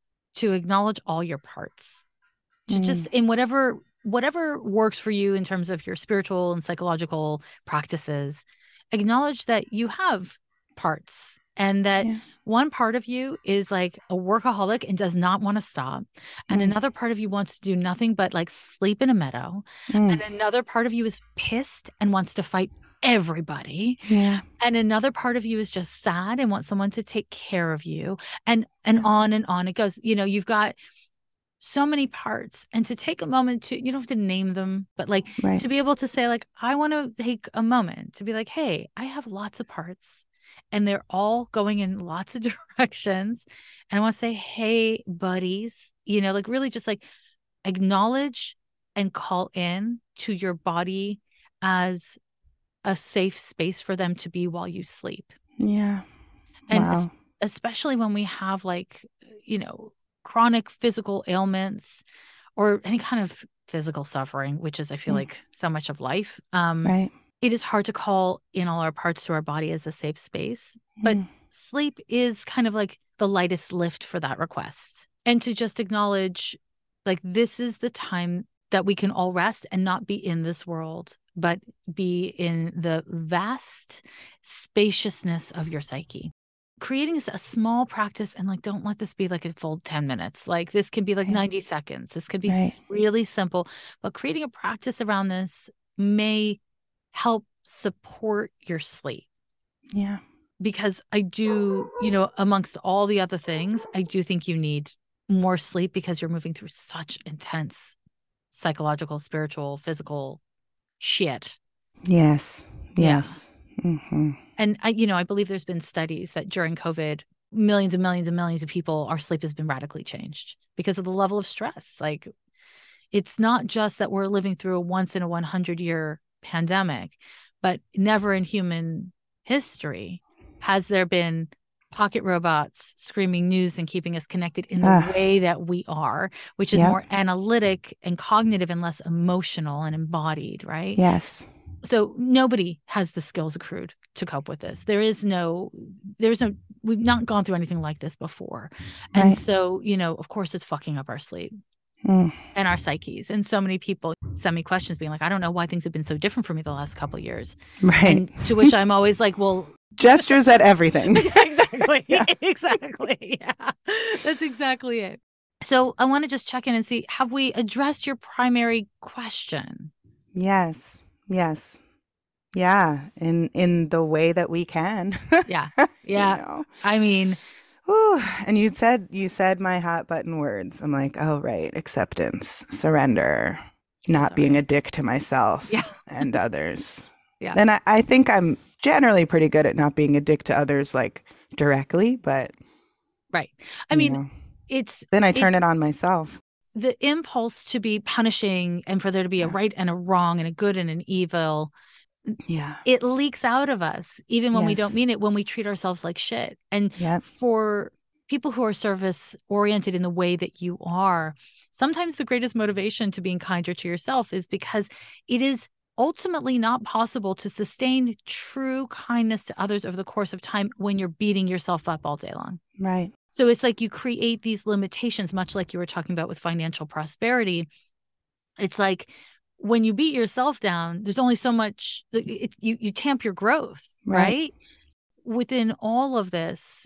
A: to acknowledge all your parts, to just
B: Mm.
A: in whatever whatever works for you in terms of your spiritual and psychological practices, acknowledge that you have parts and that
B: Yeah.
A: one part of you is like a workaholic and does not want to stop, and
B: Mm.
A: another part of you wants to do nothing but like sleep in a meadow,
B: Mm.
A: and another part of you is pissed and wants to fight everybody,
B: Yeah.
A: and another part of you is just sad and wants someone to take care of you, and and
B: Yeah.
A: on and on it goes. You know, you've got so many parts, and to take a moment to, you don't have to name them, but like
B: Right.
A: to be able to say like, I want to take a moment to be like, hey, I have lots of parts and they're all going in lots of directions. And I want to say, hey, buddies, you know, like really just like acknowledge and call in to your body as a safe space for them to be while you sleep.
B: Yeah.
A: And es-
B: Wow.
A: especially when we have like, you know, chronic physical ailments or any kind of physical suffering, which is, I feel
B: Mm.
A: like, so much of life. Um,
B: Right.
A: it is hard to call in all our parts to our body as a safe space, but
B: Mm.
A: sleep is kind of like the lightest lift for that request. And to just acknowledge, like, this is the time that we can all rest and not be in this world, but be in the vast spaciousness of your psyche. Creating a small practice, and like, don't let this be like a full ten minutes. Like, this can be like
B: Right.
A: ninety seconds. This could be
B: Right.
A: really simple, but creating a practice around this may help support your sleep.
B: Yeah.
A: Because I do, you know, amongst all the other things, I do think you need more sleep because you're moving through such intense psychological, spiritual, physical shit.
B: Yes.
A: Yeah.
B: Yes. Mm-hmm.
A: And I, you know, I believe there's been studies that during COVID, millions and millions and millions of people, our sleep has been radically changed because of the level of stress. Like, it's not just that we're living through a once in a one hundred year pandemic, but never in human history has there been pocket robots screaming news and keeping us connected in the
B: Ah.
A: way that we are, which is
B: Yep.
A: more analytic and cognitive and less emotional and embodied, right?
B: Yes.
A: So nobody has the skills accrued to cope with this. There is no, there's no, we've not gone through anything like this before. And
B: Right.
A: so, you know, of course, it's fucking up our sleep
B: Mm.
A: and our psyches. And so many people send me questions being like, I don't know why things have been so different for me the last couple of years.
B: Right.
A: And to which I'm always like, well,
B: gestures at everything.
A: exactly.
B: Yeah.
A: Exactly. Yeah. That's exactly it. So I want to just check in and see, have we addressed your primary question?
B: Yes. Yes. Yeah. In in the way that we can.
A: Yeah.
B: You
A: Yeah.
B: know?
A: I mean,
B: Ooh, and you said you said my hot button words. I'm like, oh right, acceptance, surrender,
A: so
B: not
A: sorry.
B: being a dick to myself
A: Yeah.
B: and others.
A: Yeah.
B: And I, I think I'm generally pretty good at not being a dick to others, like directly, but
A: Right. I
B: you
A: mean,
B: know,
A: it's
B: then I
A: it,
B: turn it on myself.
A: the impulse to be punishing and for there to be a
B: Yeah.
A: right and a wrong and a good and an evil.
B: Yeah.
A: It leaks out of us, even when we don't
B: Yes.
A: mean it, when we treat ourselves like shit. And
B: Yep.
A: for people who are service oriented in the way that you are, sometimes the greatest motivation to being kinder to yourself is because it is ultimately not possible to sustain true kindness to others over the course of time when you're beating yourself up all day long.
B: Right.
A: So it's like you create these limitations, much like you were talking about with financial prosperity. It's like when you beat yourself down, there's only so much, it, you, you tamp your growth, right?
B: Right.
A: Within all of this,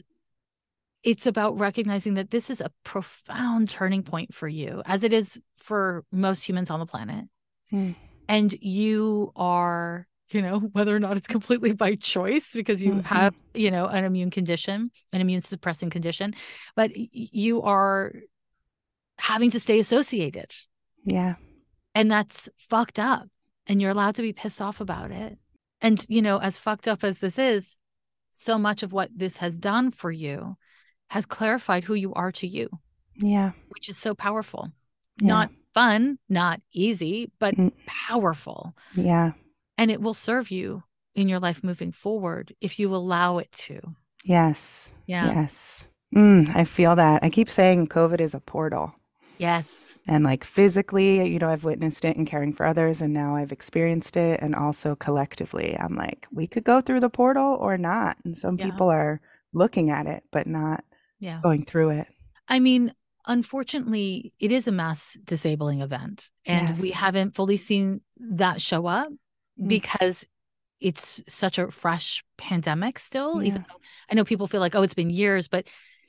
A: it's about recognizing that this is a profound turning point for you, as it is for most humans on the planet.
B: Mm.
A: And you are, you know, whether or not it's completely by choice because you
B: Mhm.
A: have, you know, an immune condition, an immune suppressing condition, but y- you are having to stay associated.
B: Yeah.
A: And that's fucked up. And you're allowed to be pissed off about it. And, you know, as fucked up as this is, so much of what this has done for you has clarified who you are to you,
B: Yeah.
A: which is so powerful.
B: Yeah.
A: Not fun, not easy, but
B: Mm.
A: powerful.
B: Yeah.
A: And it will serve you in your life moving forward if you allow it to.
B: Yes.
A: Yeah.
B: Yes. Mm, I feel that. I keep saying COVID is a portal.
A: Yes.
B: And like physically, you know, I've witnessed it in caring for others, and now I've experienced it. And also collectively, I'm like, we could go through the portal or not. And some
A: Yeah.
B: people are looking at it, but not
A: yeah.
B: going through it.
A: I mean, unfortunately, it is a mass disabling event. And
B: Yes.
A: we haven't fully seen that show up
B: Mm.
A: because it's such a fresh pandemic still,
B: Yeah.
A: even though I know people feel like, oh, it's been years, but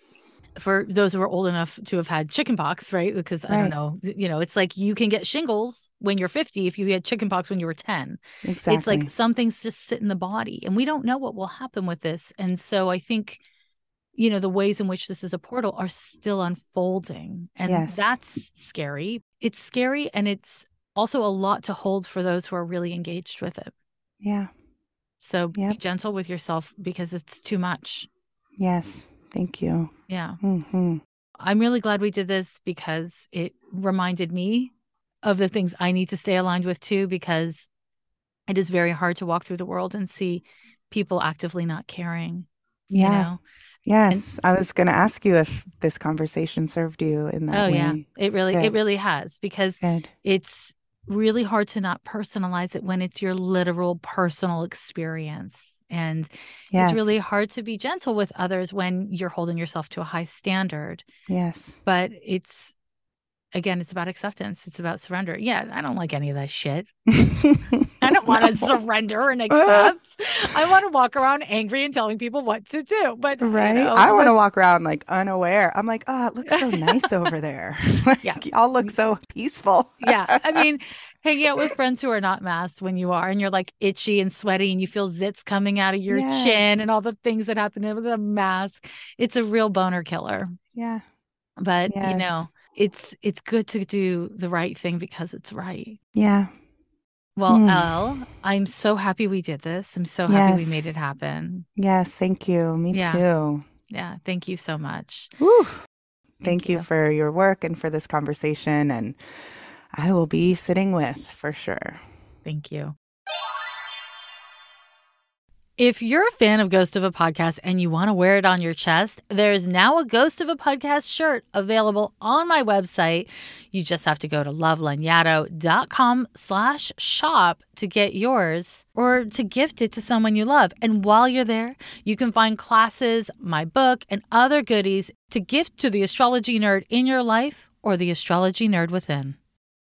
A: for those who are old enough to have had chickenpox, right? Because I don't
B: Right.
A: know, you know, it's like you can get shingles when you're fifty if you had chickenpox when you were ten. It's like
B: Exactly.
A: some things just sit in the body, and we don't know what will happen with this. And so I think, you know, the ways in which this is a portal are still unfolding, and
B: Yes.
A: that's scary. It's scary, and it's also a lot to hold for those who are really engaged with it.
B: Yeah.
A: So be
B: Yep.
A: gentle with yourself because it's too much.
B: Yes. Thank you.
A: Yeah.
B: Mm-hmm.
A: I'm really glad we did this because it reminded me of the things I need to stay aligned with too, because it is very hard to walk through the world and see people actively not caring.
B: Yeah.
A: You know?
B: Yes. I was going to ask you if this conversation served you in that
A: Oh
B: way.
A: yeah, it really, it
B: Good.
A: really has, because
B: Good.
A: it's really hard to not personalize it when it's your literal personal experience. And
B: Yes.
A: it's really hard to be gentle with others when you're holding yourself to a high standard.
B: Yes.
A: But it's, again, it's about acceptance. It's about surrender. Yeah, I don't like any of that shit. I don't want to surrender and accept. I want to walk around angry and telling people what to do. But
B: Right.
A: you know,
B: I want to
A: but-
B: walk around like unaware. I'm like, oh, it looks so nice over there. Like,
A: Yeah.
B: y'all look so peaceful.
A: yeah. I mean, hanging out with friends who are not masked when you are, and you're like itchy and sweaty and you feel zits coming out of your
B: Yes.
A: chin and all the things that happen with a mask. It's a real boner killer.
B: Yeah.
A: But
B: Yes.
A: you know, it's it's good to do the right thing because it's right.
B: Yeah.
A: Well,
B: Hmm.
A: Elle, I'm so happy we did this. I'm so happy we made
B: Yes.
A: it happen.
B: Yes. Thank you. Me
A: Yeah.
B: too.
A: Yeah. Thank you so much.
B: Woo.
A: Thank
B: Thank you
A: you.
B: for your work and for this conversation. And I will be sitting with for sure.
A: Thank you. If you're a fan of Ghost of a Podcast and you want to wear it on your chest, there's now a Ghost of a Podcast shirt available on my website. You just have to go to lovelanyadoo.com slash shop to get yours or to gift it to someone you love. And while you're there, you can find classes, my book, and other goodies to gift to the astrology nerd in your life or the astrology nerd within.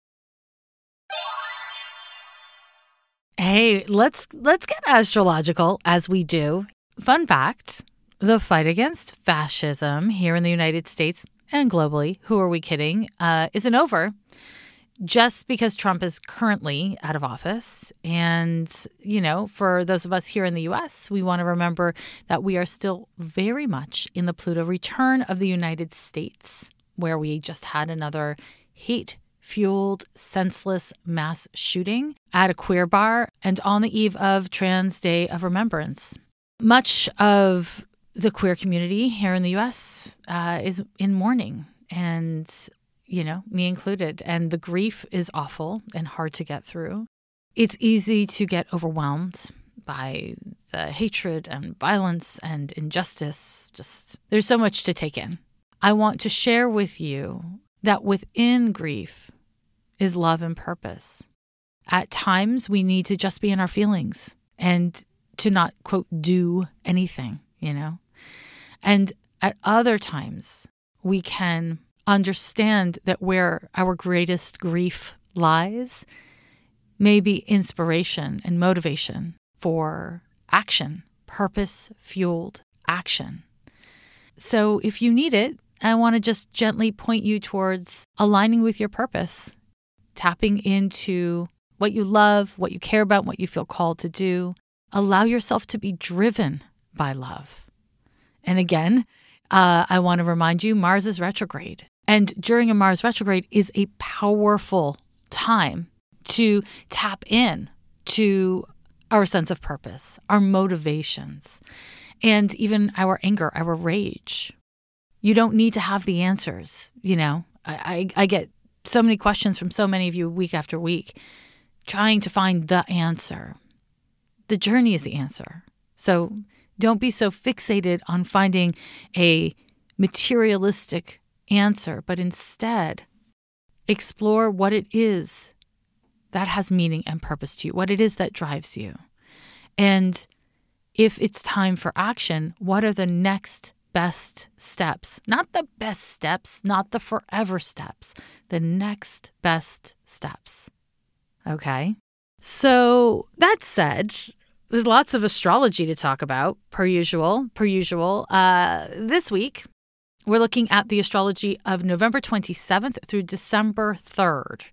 A: Hey, let's let's get astrological as we do. Fun fact, the fight against fascism here in the United States and globally, who are we kidding, uh, isn't over just because Trump is currently out of office. And, you know, for those of us here in the U S, we want to remember that we are still very much in the Pluto return of the United States, where we just had another hate fueled, senseless mass shooting at a queer bar and on the eve of Trans Day of Remembrance. Much of the queer community here in the U S uh, is in mourning, and, you know, me included. And the grief is awful and hard to get through. It's easy to get overwhelmed by the hatred and violence and injustice. Just, there's so much to take in. I want to share with you that within grief is love and purpose. At times, we need to just be in our feelings and to not, quote, do anything, you know? And at other times, we can understand that where our greatest grief lies may be inspiration and motivation for action, purpose-fueled action. So if you need it, I want to just gently point you towards aligning with your purpose, tapping into what you love, what you care about, what you feel called to do. Allow yourself to be driven by love. And again, uh, I want to remind you, Mars is retrograde. And during a Mars retrograde is a powerful time to tap in to our sense of purpose, our motivations, and even our anger, our rage. You don't need to have the answers. You know, I, I, I get so many questions from so many of you week after week, trying to find the answer. the journey is the answer. So don't be so fixated on finding a materialistic answer, but instead explore what it is that has meaning and purpose to you, what it is that drives you. And if it's time for action, what are the next best steps? Not the best steps, not the forever steps, the next best steps. Okay? So that said, there's lots of astrology to talk about, per usual, per usual. Uh, this week, we're looking at the astrology of November twenty-seventh through December third.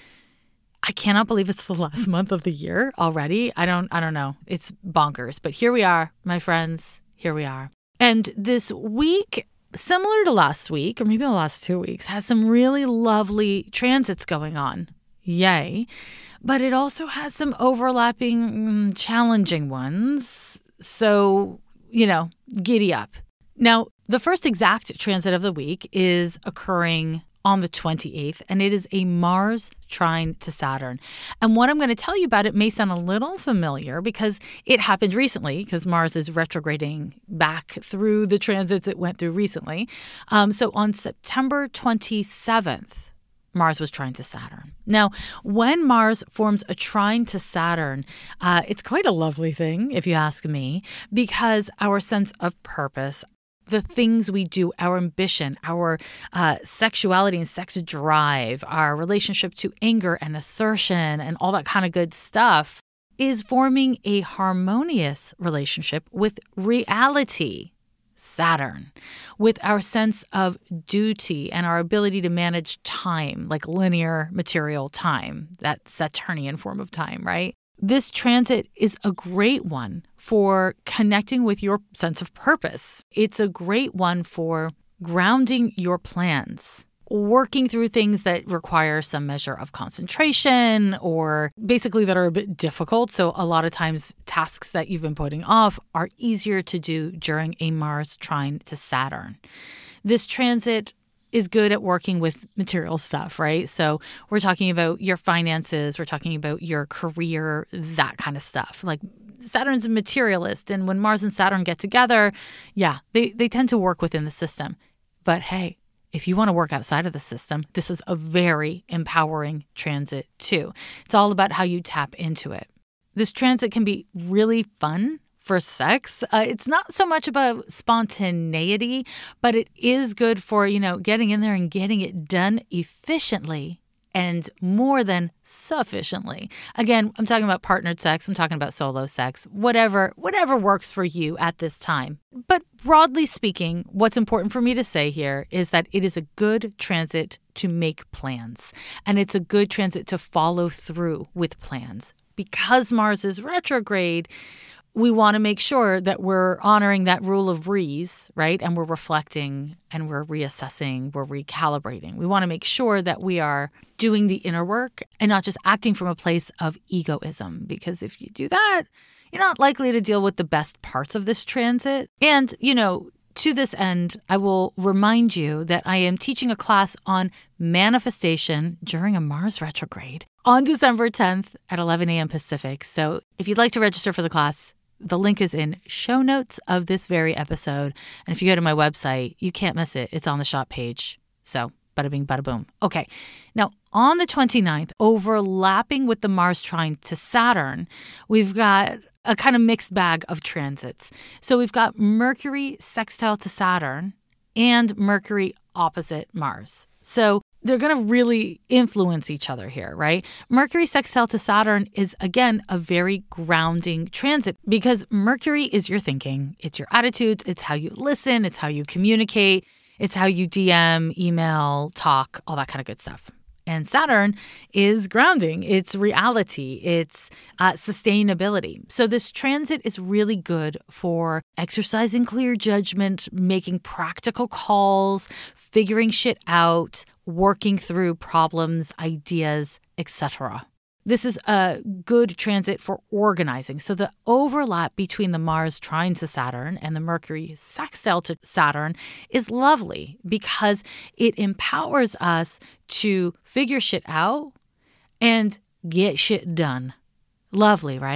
A: I cannot believe it's the last month of the year already. I don't I don't know. It's bonkers. But here we are, my friends. Here we are. And this week, similar to last week, or maybe the last two weeks, has some really lovely transits going on. Yay. But it also has some overlapping, challenging ones. So, you know, giddy up. Now, the first exact transit of the week is occurring on the twenty-eighth, and it is a Mars trine to Saturn. And what I'm going to tell you about it may sound a little familiar because it happened recently, because Mars is retrograding back through the transits it went through recently. Um, so on September twenty-seventh, Mars was trine to Saturn. Now, when Mars forms a trine to Saturn, uh, it's quite a lovely thing, if you ask me, because our sense of purpose, the things we do, our ambition, our uh, sexuality and sex drive, our relationship to anger and assertion and all that kind of good stuff is forming a harmonious relationship with reality, Saturn, with our sense of duty and our ability to manage time, like linear material time, that Saturnian form of time, right? This transit is a great one for connecting with your sense of purpose. It's a great one for grounding your plans, working through things that require some measure of concentration or basically that are a bit difficult. So a lot of times tasks that you've been putting off are easier to do during a Mars trine to Saturn. This transit is good at working with material stuff, right? So we're talking about your finances, we're talking about your career, that kind of stuff. Like Saturn's a materialist, and when Mars and Saturn get together, yeah, they, they tend to work within the system. But hey, if you want to work outside of the system, this is a very empowering transit too. It's all about how you tap into it. This transit can be really fun for sex. Uh, it's not so much about spontaneity, but it is good for, you know, getting in there and getting it done efficiently and more than sufficiently. Again, I'm talking about partnered sex. I'm talking about solo sex, whatever, whatever works for you at this time. But broadly speaking, what's important for me to say here is that it is a good transit to make plans, and it's a good transit to follow through with plans. Because Mars is retrograde, we want to make sure that we're honoring that rule of Rees, right? And we're reflecting and we're reassessing, we're recalibrating. We want to make sure that we are doing the inner work and not just acting from a place of egoism. Because if you do that, you're not likely to deal with the best parts of this transit. And, you know, to this end, I will remind you that I am teaching a class on manifestation during a Mars retrograde on December tenth at eleven a.m. Pacific. So if you'd like to register for the class, the link is in show notes of this very episode. And if you go to my website, you can't miss it. It's on the shop page. So bada bing, bada boom. Okay. Now, on the twenty-ninth, overlapping with the Mars trine to Saturn, we've got a kind of mixed bag of transits. So we've got Mercury sextile to Saturn and Mercury opposite Mars. So they're going to really influence each other here, right? Mercury sextile to Saturn is, again, a very grounding transit because Mercury is your thinking. It's your attitudes. It's how you listen. It's how you communicate. It's how you D M, email, talk, all that kind of good stuff. And Saturn is grounding. It's reality. It's uh, sustainability. So this transit is really good for exercising clear judgment, making practical calls, figuring shit out, working through problems, ideas, et cetera. This is a good transit for organizing. So the overlap between the Mars trine to Saturn and the Mercury sextile to Saturn is lovely because it empowers us to figure shit out and get shit done. Lovely, right?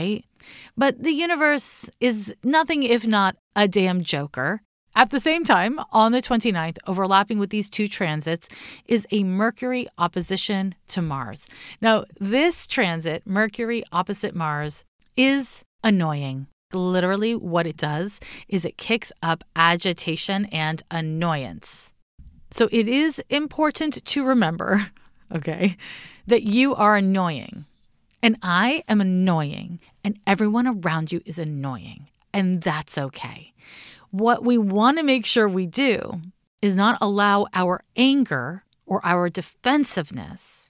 A: But the universe is nothing if not a damn joker. At the same time, on the twenty-ninth, overlapping with these two transits, is a Mercury opposition to Mars. Now, this transit, Mercury opposite Mars, is annoying. Literally what it does is it kicks up agitation and annoyance. So it is important to remember, okay, that you are annoying. And I am annoying. And everyone around you is annoying. And that's okay. What we want to make sure we do is not allow our anger or our defensiveness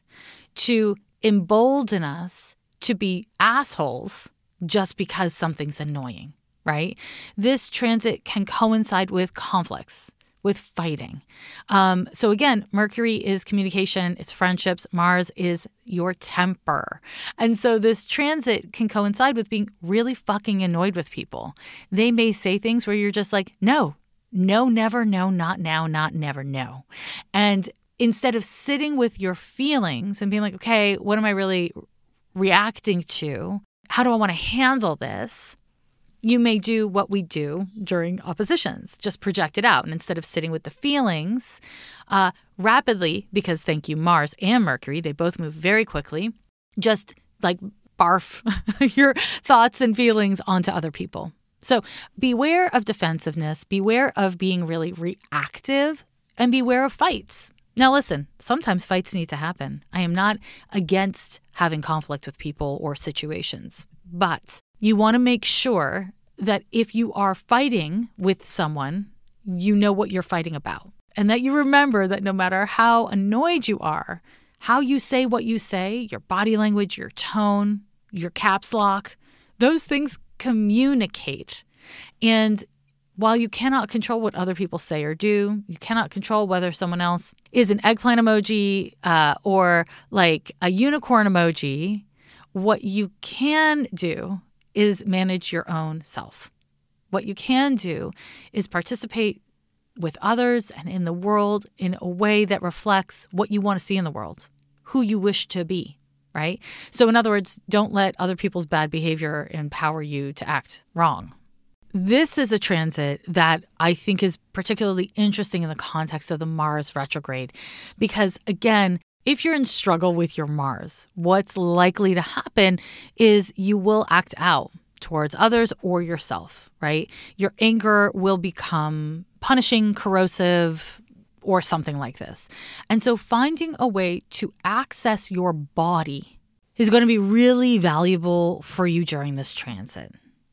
A: to embolden us to be assholes just because something's annoying, right? This transit can coincide with conflicts, with fighting. Um, so again, Mercury is communication, it's friendships. Mars is your temper. And so this transit can coincide with being really fucking annoyed with people. They may say things where you're just like, no, no, never, no, not now, not never, no. And instead of sitting with your feelings and being like, okay, what am I really reacting to? How do I want to handle this? You may do what we do during oppositions, just project it out. And instead of sitting with the feelings uh, rapidly, because thank you, Mars and Mercury, they both move very quickly, just like barf your thoughts and feelings onto other people. So beware of defensiveness, beware of being really reactive, and beware of fights. Now, listen, sometimes fights need to happen. I am not against having conflict with people or situations, but you want to make sure that if you are fighting with someone, you know what you're fighting about. And that you remember that no matter how annoyed you are, how you say what you say, your body language, your tone, your caps lock, those things communicate. And while you cannot control what other people say or do, you cannot control whether someone else is an eggplant emoji uh, or like a unicorn emoji, what you can do is manage your own self. What you can do is participate with others and in the world in a way that reflects what you want to see in the world, who you wish to be, right? So in other words, don't let other people's bad behavior empower you to act wrong. This is a transit that I think is particularly interesting in the context of the Mars retrograde, because again, if you're in struggle with your Mars, what's likely to happen is you will act out towards others or yourself, right? Your anger will become punishing, corrosive, or something like this. And so finding a way to access your body is going to be really valuable for you during this transit,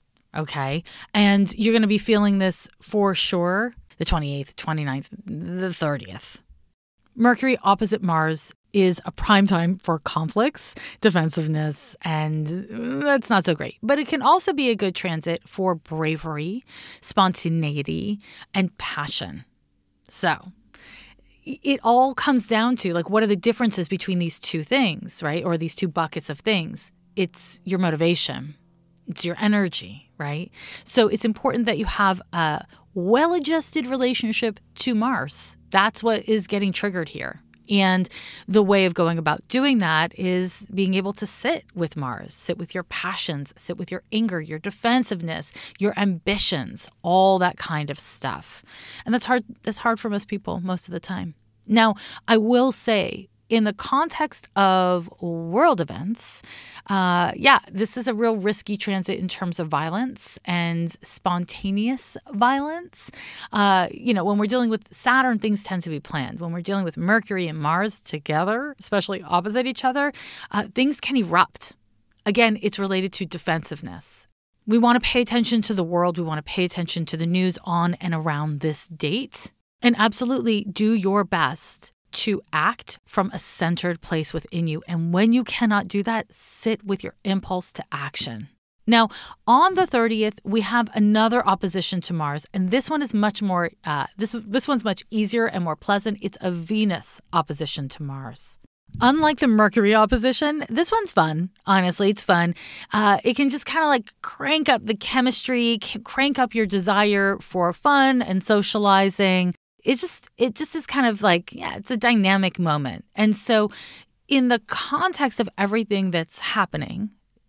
A: okay? And you're going to be feeling this for sure the twenty-eighth, twenty-ninth, the thirtieth. Mercury opposite Mars is a prime time for conflicts, defensiveness, and that's not so great. But it can also be a good transit for bravery, spontaneity, and passion. So it all comes down to, like, what are the differences between these two things, right? Or these two buckets of things? It's your motivation. It's your energy, right? So it's important that you have a well-adjusted relationship to Mars. That's what is getting triggered here. And the way of going about doing that is being able to sit with Mars, sit with your passions, sit with your anger, your defensiveness, your ambitions, all that kind of stuff. And that's hard. That's hard for most people most of the time. Now, I will say, in the context of world events, uh, yeah, this is a real risky transit in terms of violence and spontaneous violence. Uh, you know, when we're dealing with Saturn, things tend to be planned. When we're dealing with Mercury and Mars together, especially opposite each other, uh, things can erupt. Again, it's related to defensiveness. We want to pay attention to the world. We want to pay attention to the news on and around this date. And absolutely do your best to act from a centered place within you. And when you cannot do that, sit with your impulse to action. Now, on the thirtieth, we have another opposition to Mars, and this one is much more, uh, this is this one's much easier and more pleasant. It's a Venus opposition to Mars. Unlike the Mercury opposition, this one's fun. Honestly, it's fun. Uh, it can just kind of like crank up the chemistry, crank up your desire for fun and socializing. It just it just is kind of like, yeah, it's a dynamic moment. And so in the context of everything that's happening,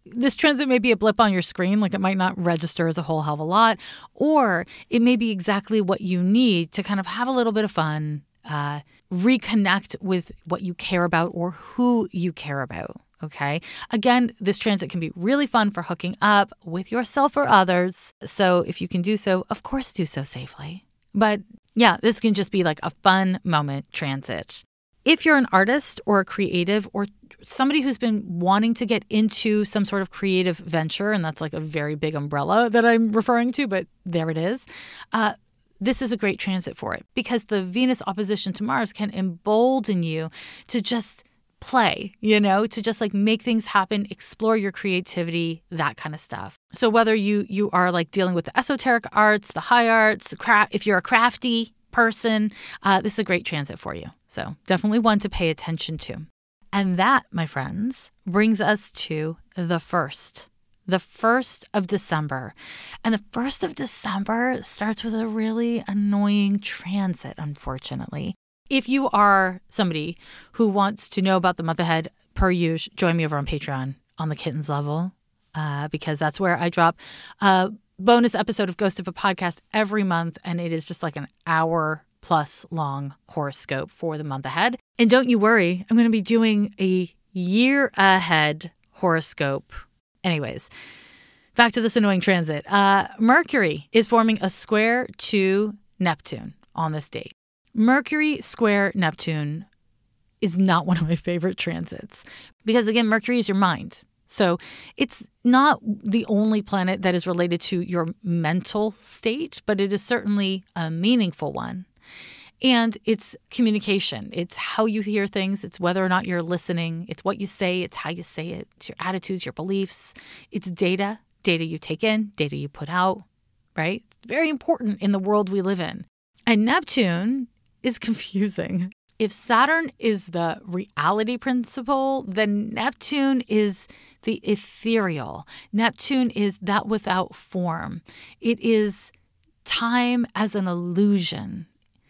A: this transit may be a blip on your screen, like it might not register as a whole hell of a lot, or it may be exactly what you need to kind of have a little bit of fun, uh, reconnect with what you care about or who you care about. Okay. Again, this transit can be really fun for hooking up with yourself or others. So if you can do so, of course, do so safely. But yeah, this can just be like a fun moment transit. If you're an artist or a creative or somebody who's been wanting to get into some sort of creative venture, and that's like a very big umbrella that I'm referring to, but there it is. Uh, this is a great transit for it because the Venus opposition to Mars can embolden you to just play, you know, to just like make things happen, explore your creativity, that kind of stuff. So whether you you are like dealing with the esoteric arts, the high arts, the cra- if you're a crafty person, uh, this is a great transit for you. So definitely one to pay attention to. And that, my friends, brings us to the first, the first of December. And the first of December starts with a really annoying transit, unfortunately. If you are somebody who wants to know about the month ahead, per usual, join me over on Patreon on the Kittens level, uh, because that's where I drop a bonus episode of Ghost of a Podcast every month. And it is just like an hour plus long horoscope for the month ahead. And don't you worry, I'm going to be doing a year ahead horoscope. Anyways, back to this annoying transit. Uh, Mercury is forming a square to Neptune on this date. Mercury square Neptune is not one of my favorite transits because, again, Mercury is your mind. So it's not the only planet that is related to your mental state, but it is certainly a meaningful one. And it's communication. It's how you hear things. It's whether or not you're listening. It's what you say. It's how you say it. It's your attitudes, your beliefs. It's data, data you take in, data you put out, right? It's very important in the world we live in. And Neptune is confusing. If Saturn is the reality principle, then Neptune is the ethereal. Neptune is that without form. It is time as an illusion.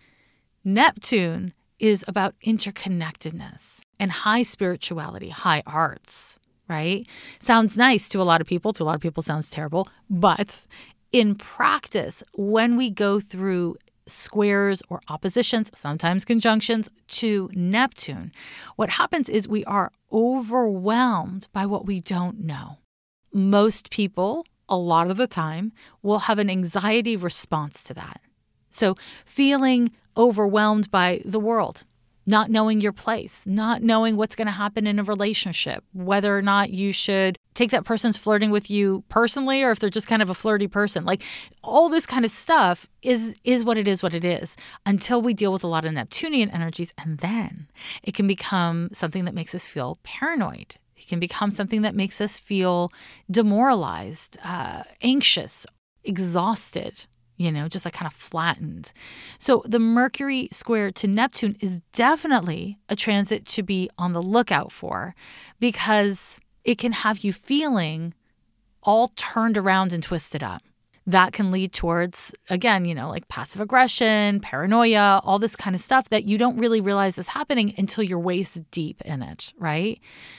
A: Neptune is about interconnectedness and high spirituality, high arts, right? Sounds nice to a lot of people. To a lot of people, sounds terrible. But in practice, when we go through squares or oppositions, sometimes conjunctions to Neptune, what happens is we are overwhelmed by what we don't know. Most people, a lot of the time, will have an anxiety response to that. So feeling overwhelmed by the world, not knowing your place, not knowing what's going to happen in a relationship, whether or not you should take that person's flirting with you personally or if they're just kind of a flirty person. Like all this kind of stuff is is what it is, what it is, until we deal with a lot of Neptunian energies. And then it can become something that makes us feel paranoid. It can become something that makes us feel demoralized, uh, anxious, exhausted, you know, just like kind of flattened. So the Mercury square to Neptune is definitely a transit to be on the lookout for because it can have you feeling all turned around and twisted up. That can lead towards, again, you know, like passive aggression, paranoia, all this kind of stuff that you don't really realize is happening until you're waist deep in it, right?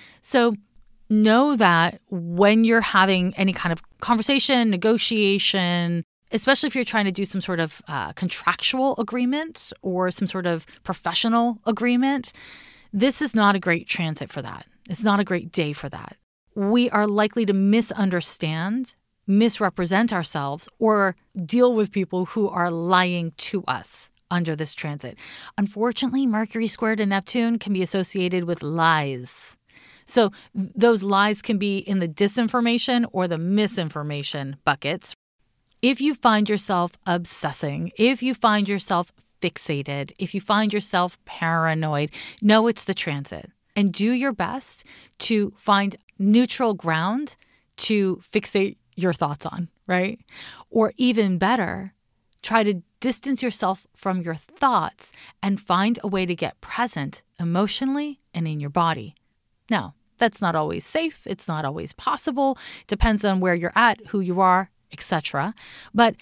A: So know that when you're having any kind of conversation, negotiation, especially if you're trying to do some sort of uh, contractual agreement or some sort of professional agreement, this is not a great transit for that. It's not a great day for that. We are likely to misunderstand, misrepresent ourselves, or deal with people who are lying to us under this transit. Unfortunately, Mercury squared to Neptune can be associated with lies. So those lies can be in the disinformation or the misinformation buckets. If you find yourself obsessing, if you find yourself fixated, if you find yourself paranoid, know it's the transit and do your best to find neutral ground to fixate your thoughts on, right? Or even better, try to distance yourself from your thoughts and find a way to get present emotionally and in your body. Now, that's not always safe. It's not always possible. It depends on where you're at, who you are, et cetera. But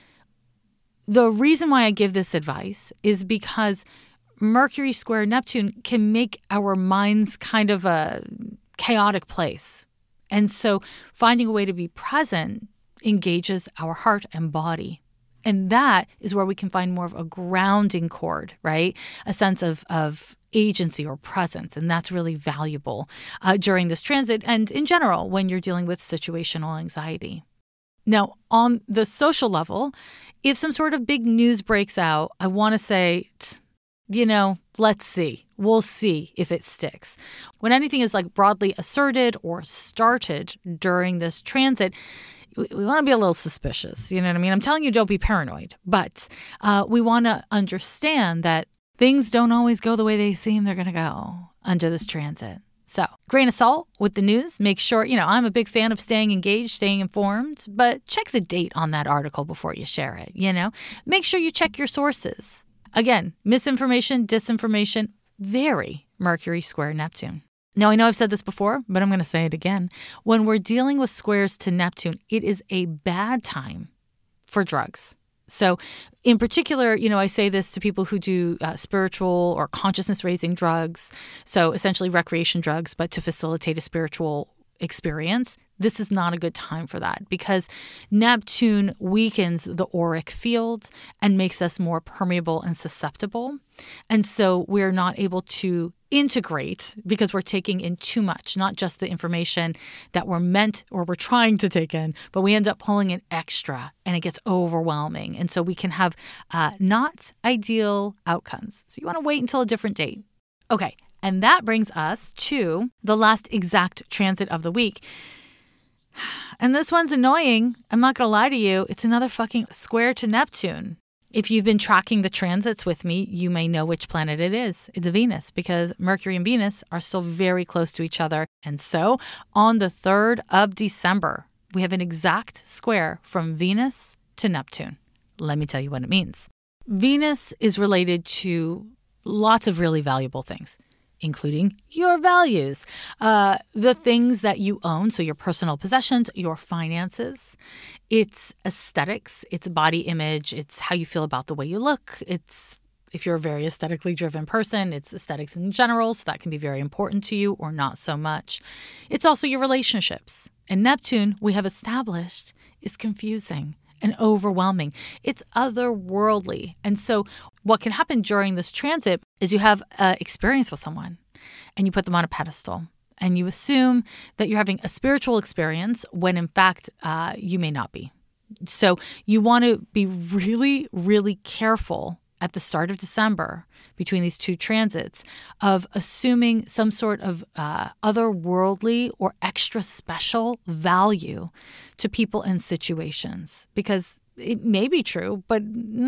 A: the reason why I give this advice is because Mercury square Neptune can make our minds kind of a chaotic place. And so finding a way to be present engages our heart and body. And that is where we can find more of a grounding cord, right? A sense of, of agency or presence. And that's really valuable uh, during this transit and in general when you're dealing with situational anxiety. Now, on the social level, if some sort of big news breaks out, I want to say, you know, let's see. We'll see if it sticks. When anything is like broadly asserted or started during this transit, we want to be a little suspicious. You know what I mean? I'm telling you, don't be paranoid. But uh, we want to understand that things don't always go the way they seem they're going to go under this transit. So, grain of salt with the news. Make sure, you know, I'm a big fan of staying engaged, staying informed, but check the date on that article before you share it, you know? Make sure you check your sources. Again, misinformation, disinformation, very Mercury square Neptune. Now, I know I've said this before, but I'm going to say it again. When we're dealing with squares to Neptune, it is a bad time for drugs. So in particular, you know, I say this to people who do uh, spiritual or consciousness-raising drugs, so essentially recreation drugs, but to facilitate a spiritual experience. This is not a good time for that because Neptune weakens the auric field and makes us more permeable and susceptible. And so we're not able to integrate because we're taking in too much, not just the information that we're meant or we're trying to take in, but we end up pulling in extra and it gets overwhelming. And so we can have uh, not ideal outcomes. So you want to wait until a different date. Okay. And that brings us to the last exact transit of the week. And this one's annoying. I'm not going to lie to you. It's another fucking square to Neptune. If you've been tracking the transits with me, you may know which planet it is. It's Venus because Mercury and Venus are still very close to each other. And so on the third of December, we have an exact square from Venus to Neptune. Let me tell you what it means. Venus is related to lots of really valuable things, including your values, uh, the things that you own, so your personal possessions, your finances, it's aesthetics, it's body image, it's how you feel about the way you look, it's if you're a very aesthetically driven person, it's aesthetics in general, so that can be very important to you or not so much. It's also your relationships. And Neptune, we have established, is confusing and overwhelming. It's otherworldly. And so what can happen during this transit is you have an experience with someone and you put them on a pedestal and you assume that you're having a spiritual experience when in fact uh, you may not be. So you want to be really, really careful at the start of December between these two transits of assuming some sort of uh, otherworldly or extra special value to people and situations because it may be true, but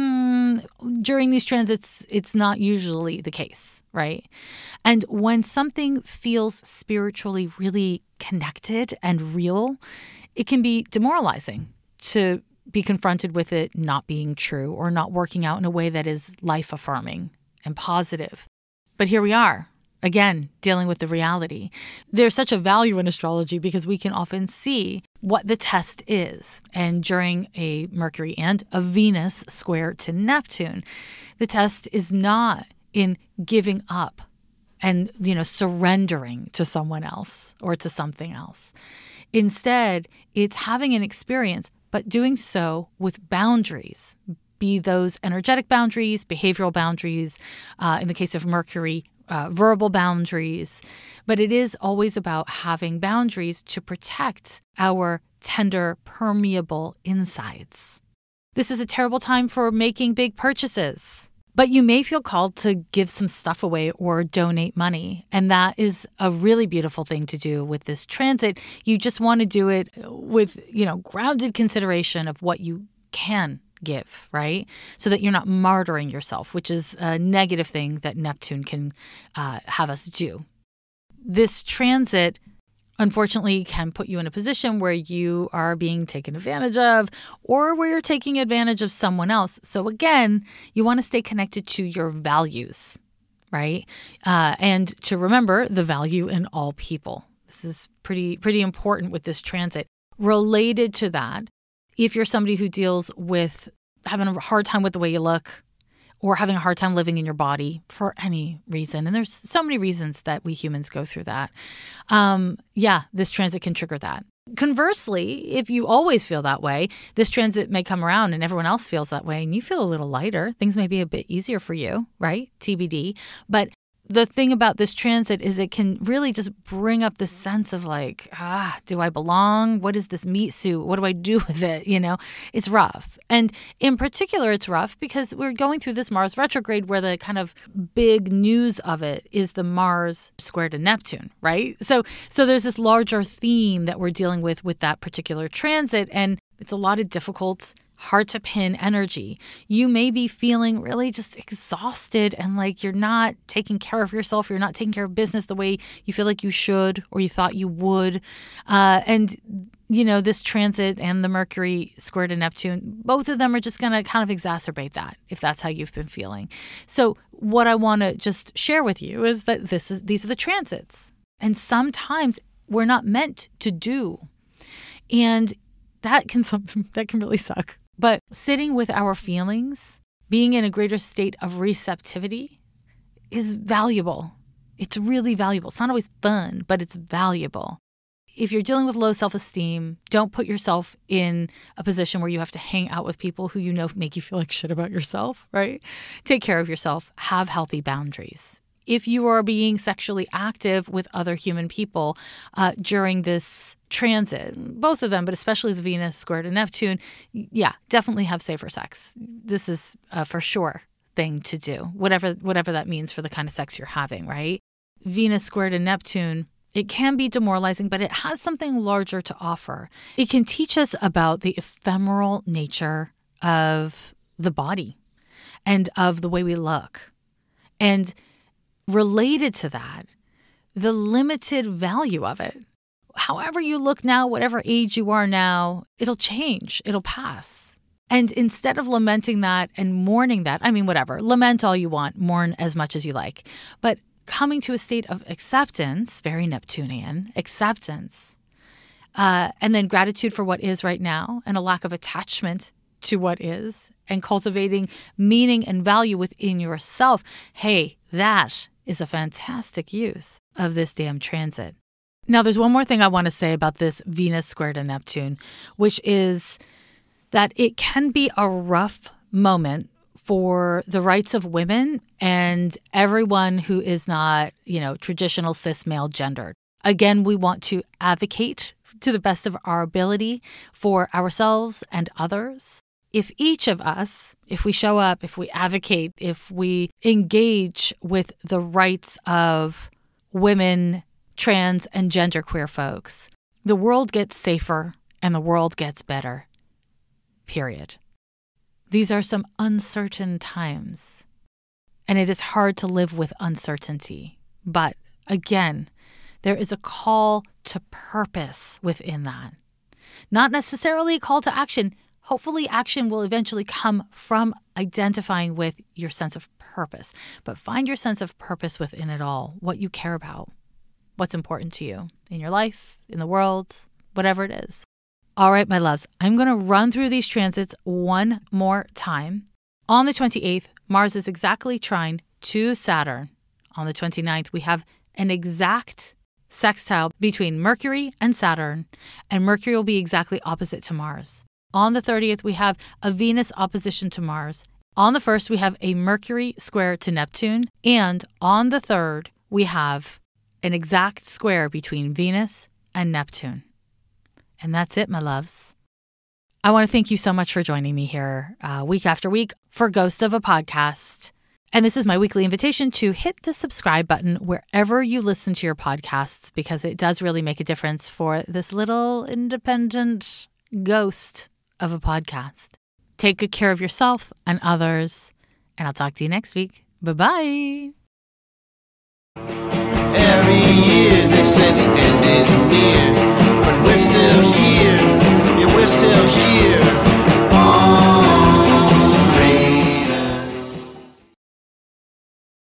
A: mm, during these transits, it's not usually the case, right? And when something feels spiritually really connected and real, it can be demoralizing to be confronted with it not being true or not working out in a way that is life-affirming and positive. But here we are, again, dealing with the reality. There's such a value in astrology because we can often see what the test is. And during a Mercury and a Venus square to Neptune, the test is not in giving up and, you know, surrendering to someone else or to something else. Instead, it's having an experience, but doing so with boundaries, be those energetic boundaries, behavioral boundaries, uh, in the case of Mercury, uh, verbal boundaries. But it is always about having boundaries to protect our tender, permeable insides. This is a terrible time for making big purchases. But you may feel called to give some stuff away or donate money. And that is a really beautiful thing to do with this transit. You just want to do it with, you know, grounded consideration of what you can give, right? So that you're not martyring yourself, which is a negative thing that Neptune can uh, have us do. This transit, unfortunately, can put you in a position where you are being taken advantage of or where you're taking advantage of someone else. So again, you want to stay connected to your values, right? Uh, and to remember the value in all people. This is pretty, pretty important with this transit. Related to that, if you're somebody who deals with having a hard time with the way you look or having a hard time living in your body for any reason. And there's so many reasons that we humans go through that. Um, yeah, this transit can trigger that. Conversely, if you always feel that way, this transit may come around and everyone else feels that way and you feel a little lighter. Things may be a bit easier for you, right? T B D. But the thing about this transit is it can really just bring up the sense of like, ah, do I belong? What is this meat suit? What do I do with it? You know, it's rough. And in particular, it's rough because we're going through this Mars retrograde where the kind of big news of it is the Mars square to Neptune, right? So, so there's this larger theme that we're dealing with with that particular transit. And it's a lot of difficult, hard to pin energy. You may be feeling really just exhausted and like you're not taking care of yourself. You're not taking care of business the way you feel like you should or you thought you would. Uh, and, you know, this transit and the Mercury square to Neptune, both of them are just going to kind of exacerbate that if that's how you've been feeling. So what I want to just share with you is that this is these are the transits. And sometimes we're not meant to do. And that can that can really suck. But sitting with our feelings, being in a greater state of receptivity is valuable. It's really valuable. It's not always fun, but it's valuable. If you're dealing with low self-esteem, don't put yourself in a position where you have to hang out with people who you know make you feel like shit about yourself, right? Take care of yourself. Have healthy boundaries. If you are being sexually active with other human people uh, during this transit, both of them, but especially the Venus square to Neptune, yeah, definitely have safer sex. This is a for sure thing to do, whatever whatever that means for the kind of sex you're having, right? Venus square to Neptune, it can be demoralizing, but it has something larger to offer. It can teach us about the ephemeral nature of the body and of the way we look. And related to that, the limited value of it. However you look now, whatever age you are now, it'll change. It'll pass. And instead of lamenting that and mourning that, I mean, whatever, lament all you want, mourn as much as you like. But coming to a state of acceptance, very Neptunian, acceptance, uh, and then gratitude for what is right now and a lack of attachment to what is and cultivating meaning and value within yourself. Hey, that is a fantastic use of this damn transit. Now, there's one more thing I want to say about this Venus square to Neptune, which is that it can be a rough moment for the rights of women and everyone who is not, you know, traditional cis male gendered. Again, we want to advocate to the best of our ability for ourselves and others. If each of us, if we show up, if we advocate, if we engage with the rights of women, trans, and genderqueer folks, the world gets safer and the world gets better. Period. These are some uncertain times, and it is hard to live with uncertainty. But again, there is a call to purpose within that. Not necessarily a call to action. Hopefully, action will eventually come from identifying with your sense of purpose. But find your sense of purpose within it all, what you care about, what's important to you in your life, in the world, whatever it is. All right, my loves, I'm going to run through these transits one more time. On the twenty-eighth, Mars is exactly trine to Saturn. On the twenty-ninth, we have an exact sextile between Mercury and Saturn, and Mercury will be exactly opposite to Mars. On the thirtieth, we have a Venus opposition to Mars. On the first, we have a Mercury square to Neptune. And on the third, we have an exact square between Venus and Neptune. And that's it, my loves. I want to thank you so much for joining me here uh, week after week for Ghost of a Podcast. And this is my weekly invitation to hit the subscribe button wherever you listen to your podcasts, because it does really make a difference for this little independent ghost of a podcast. Take good care of yourself and others, and I'll talk to you next week. Bye-bye.
C: Every year they say the end is near.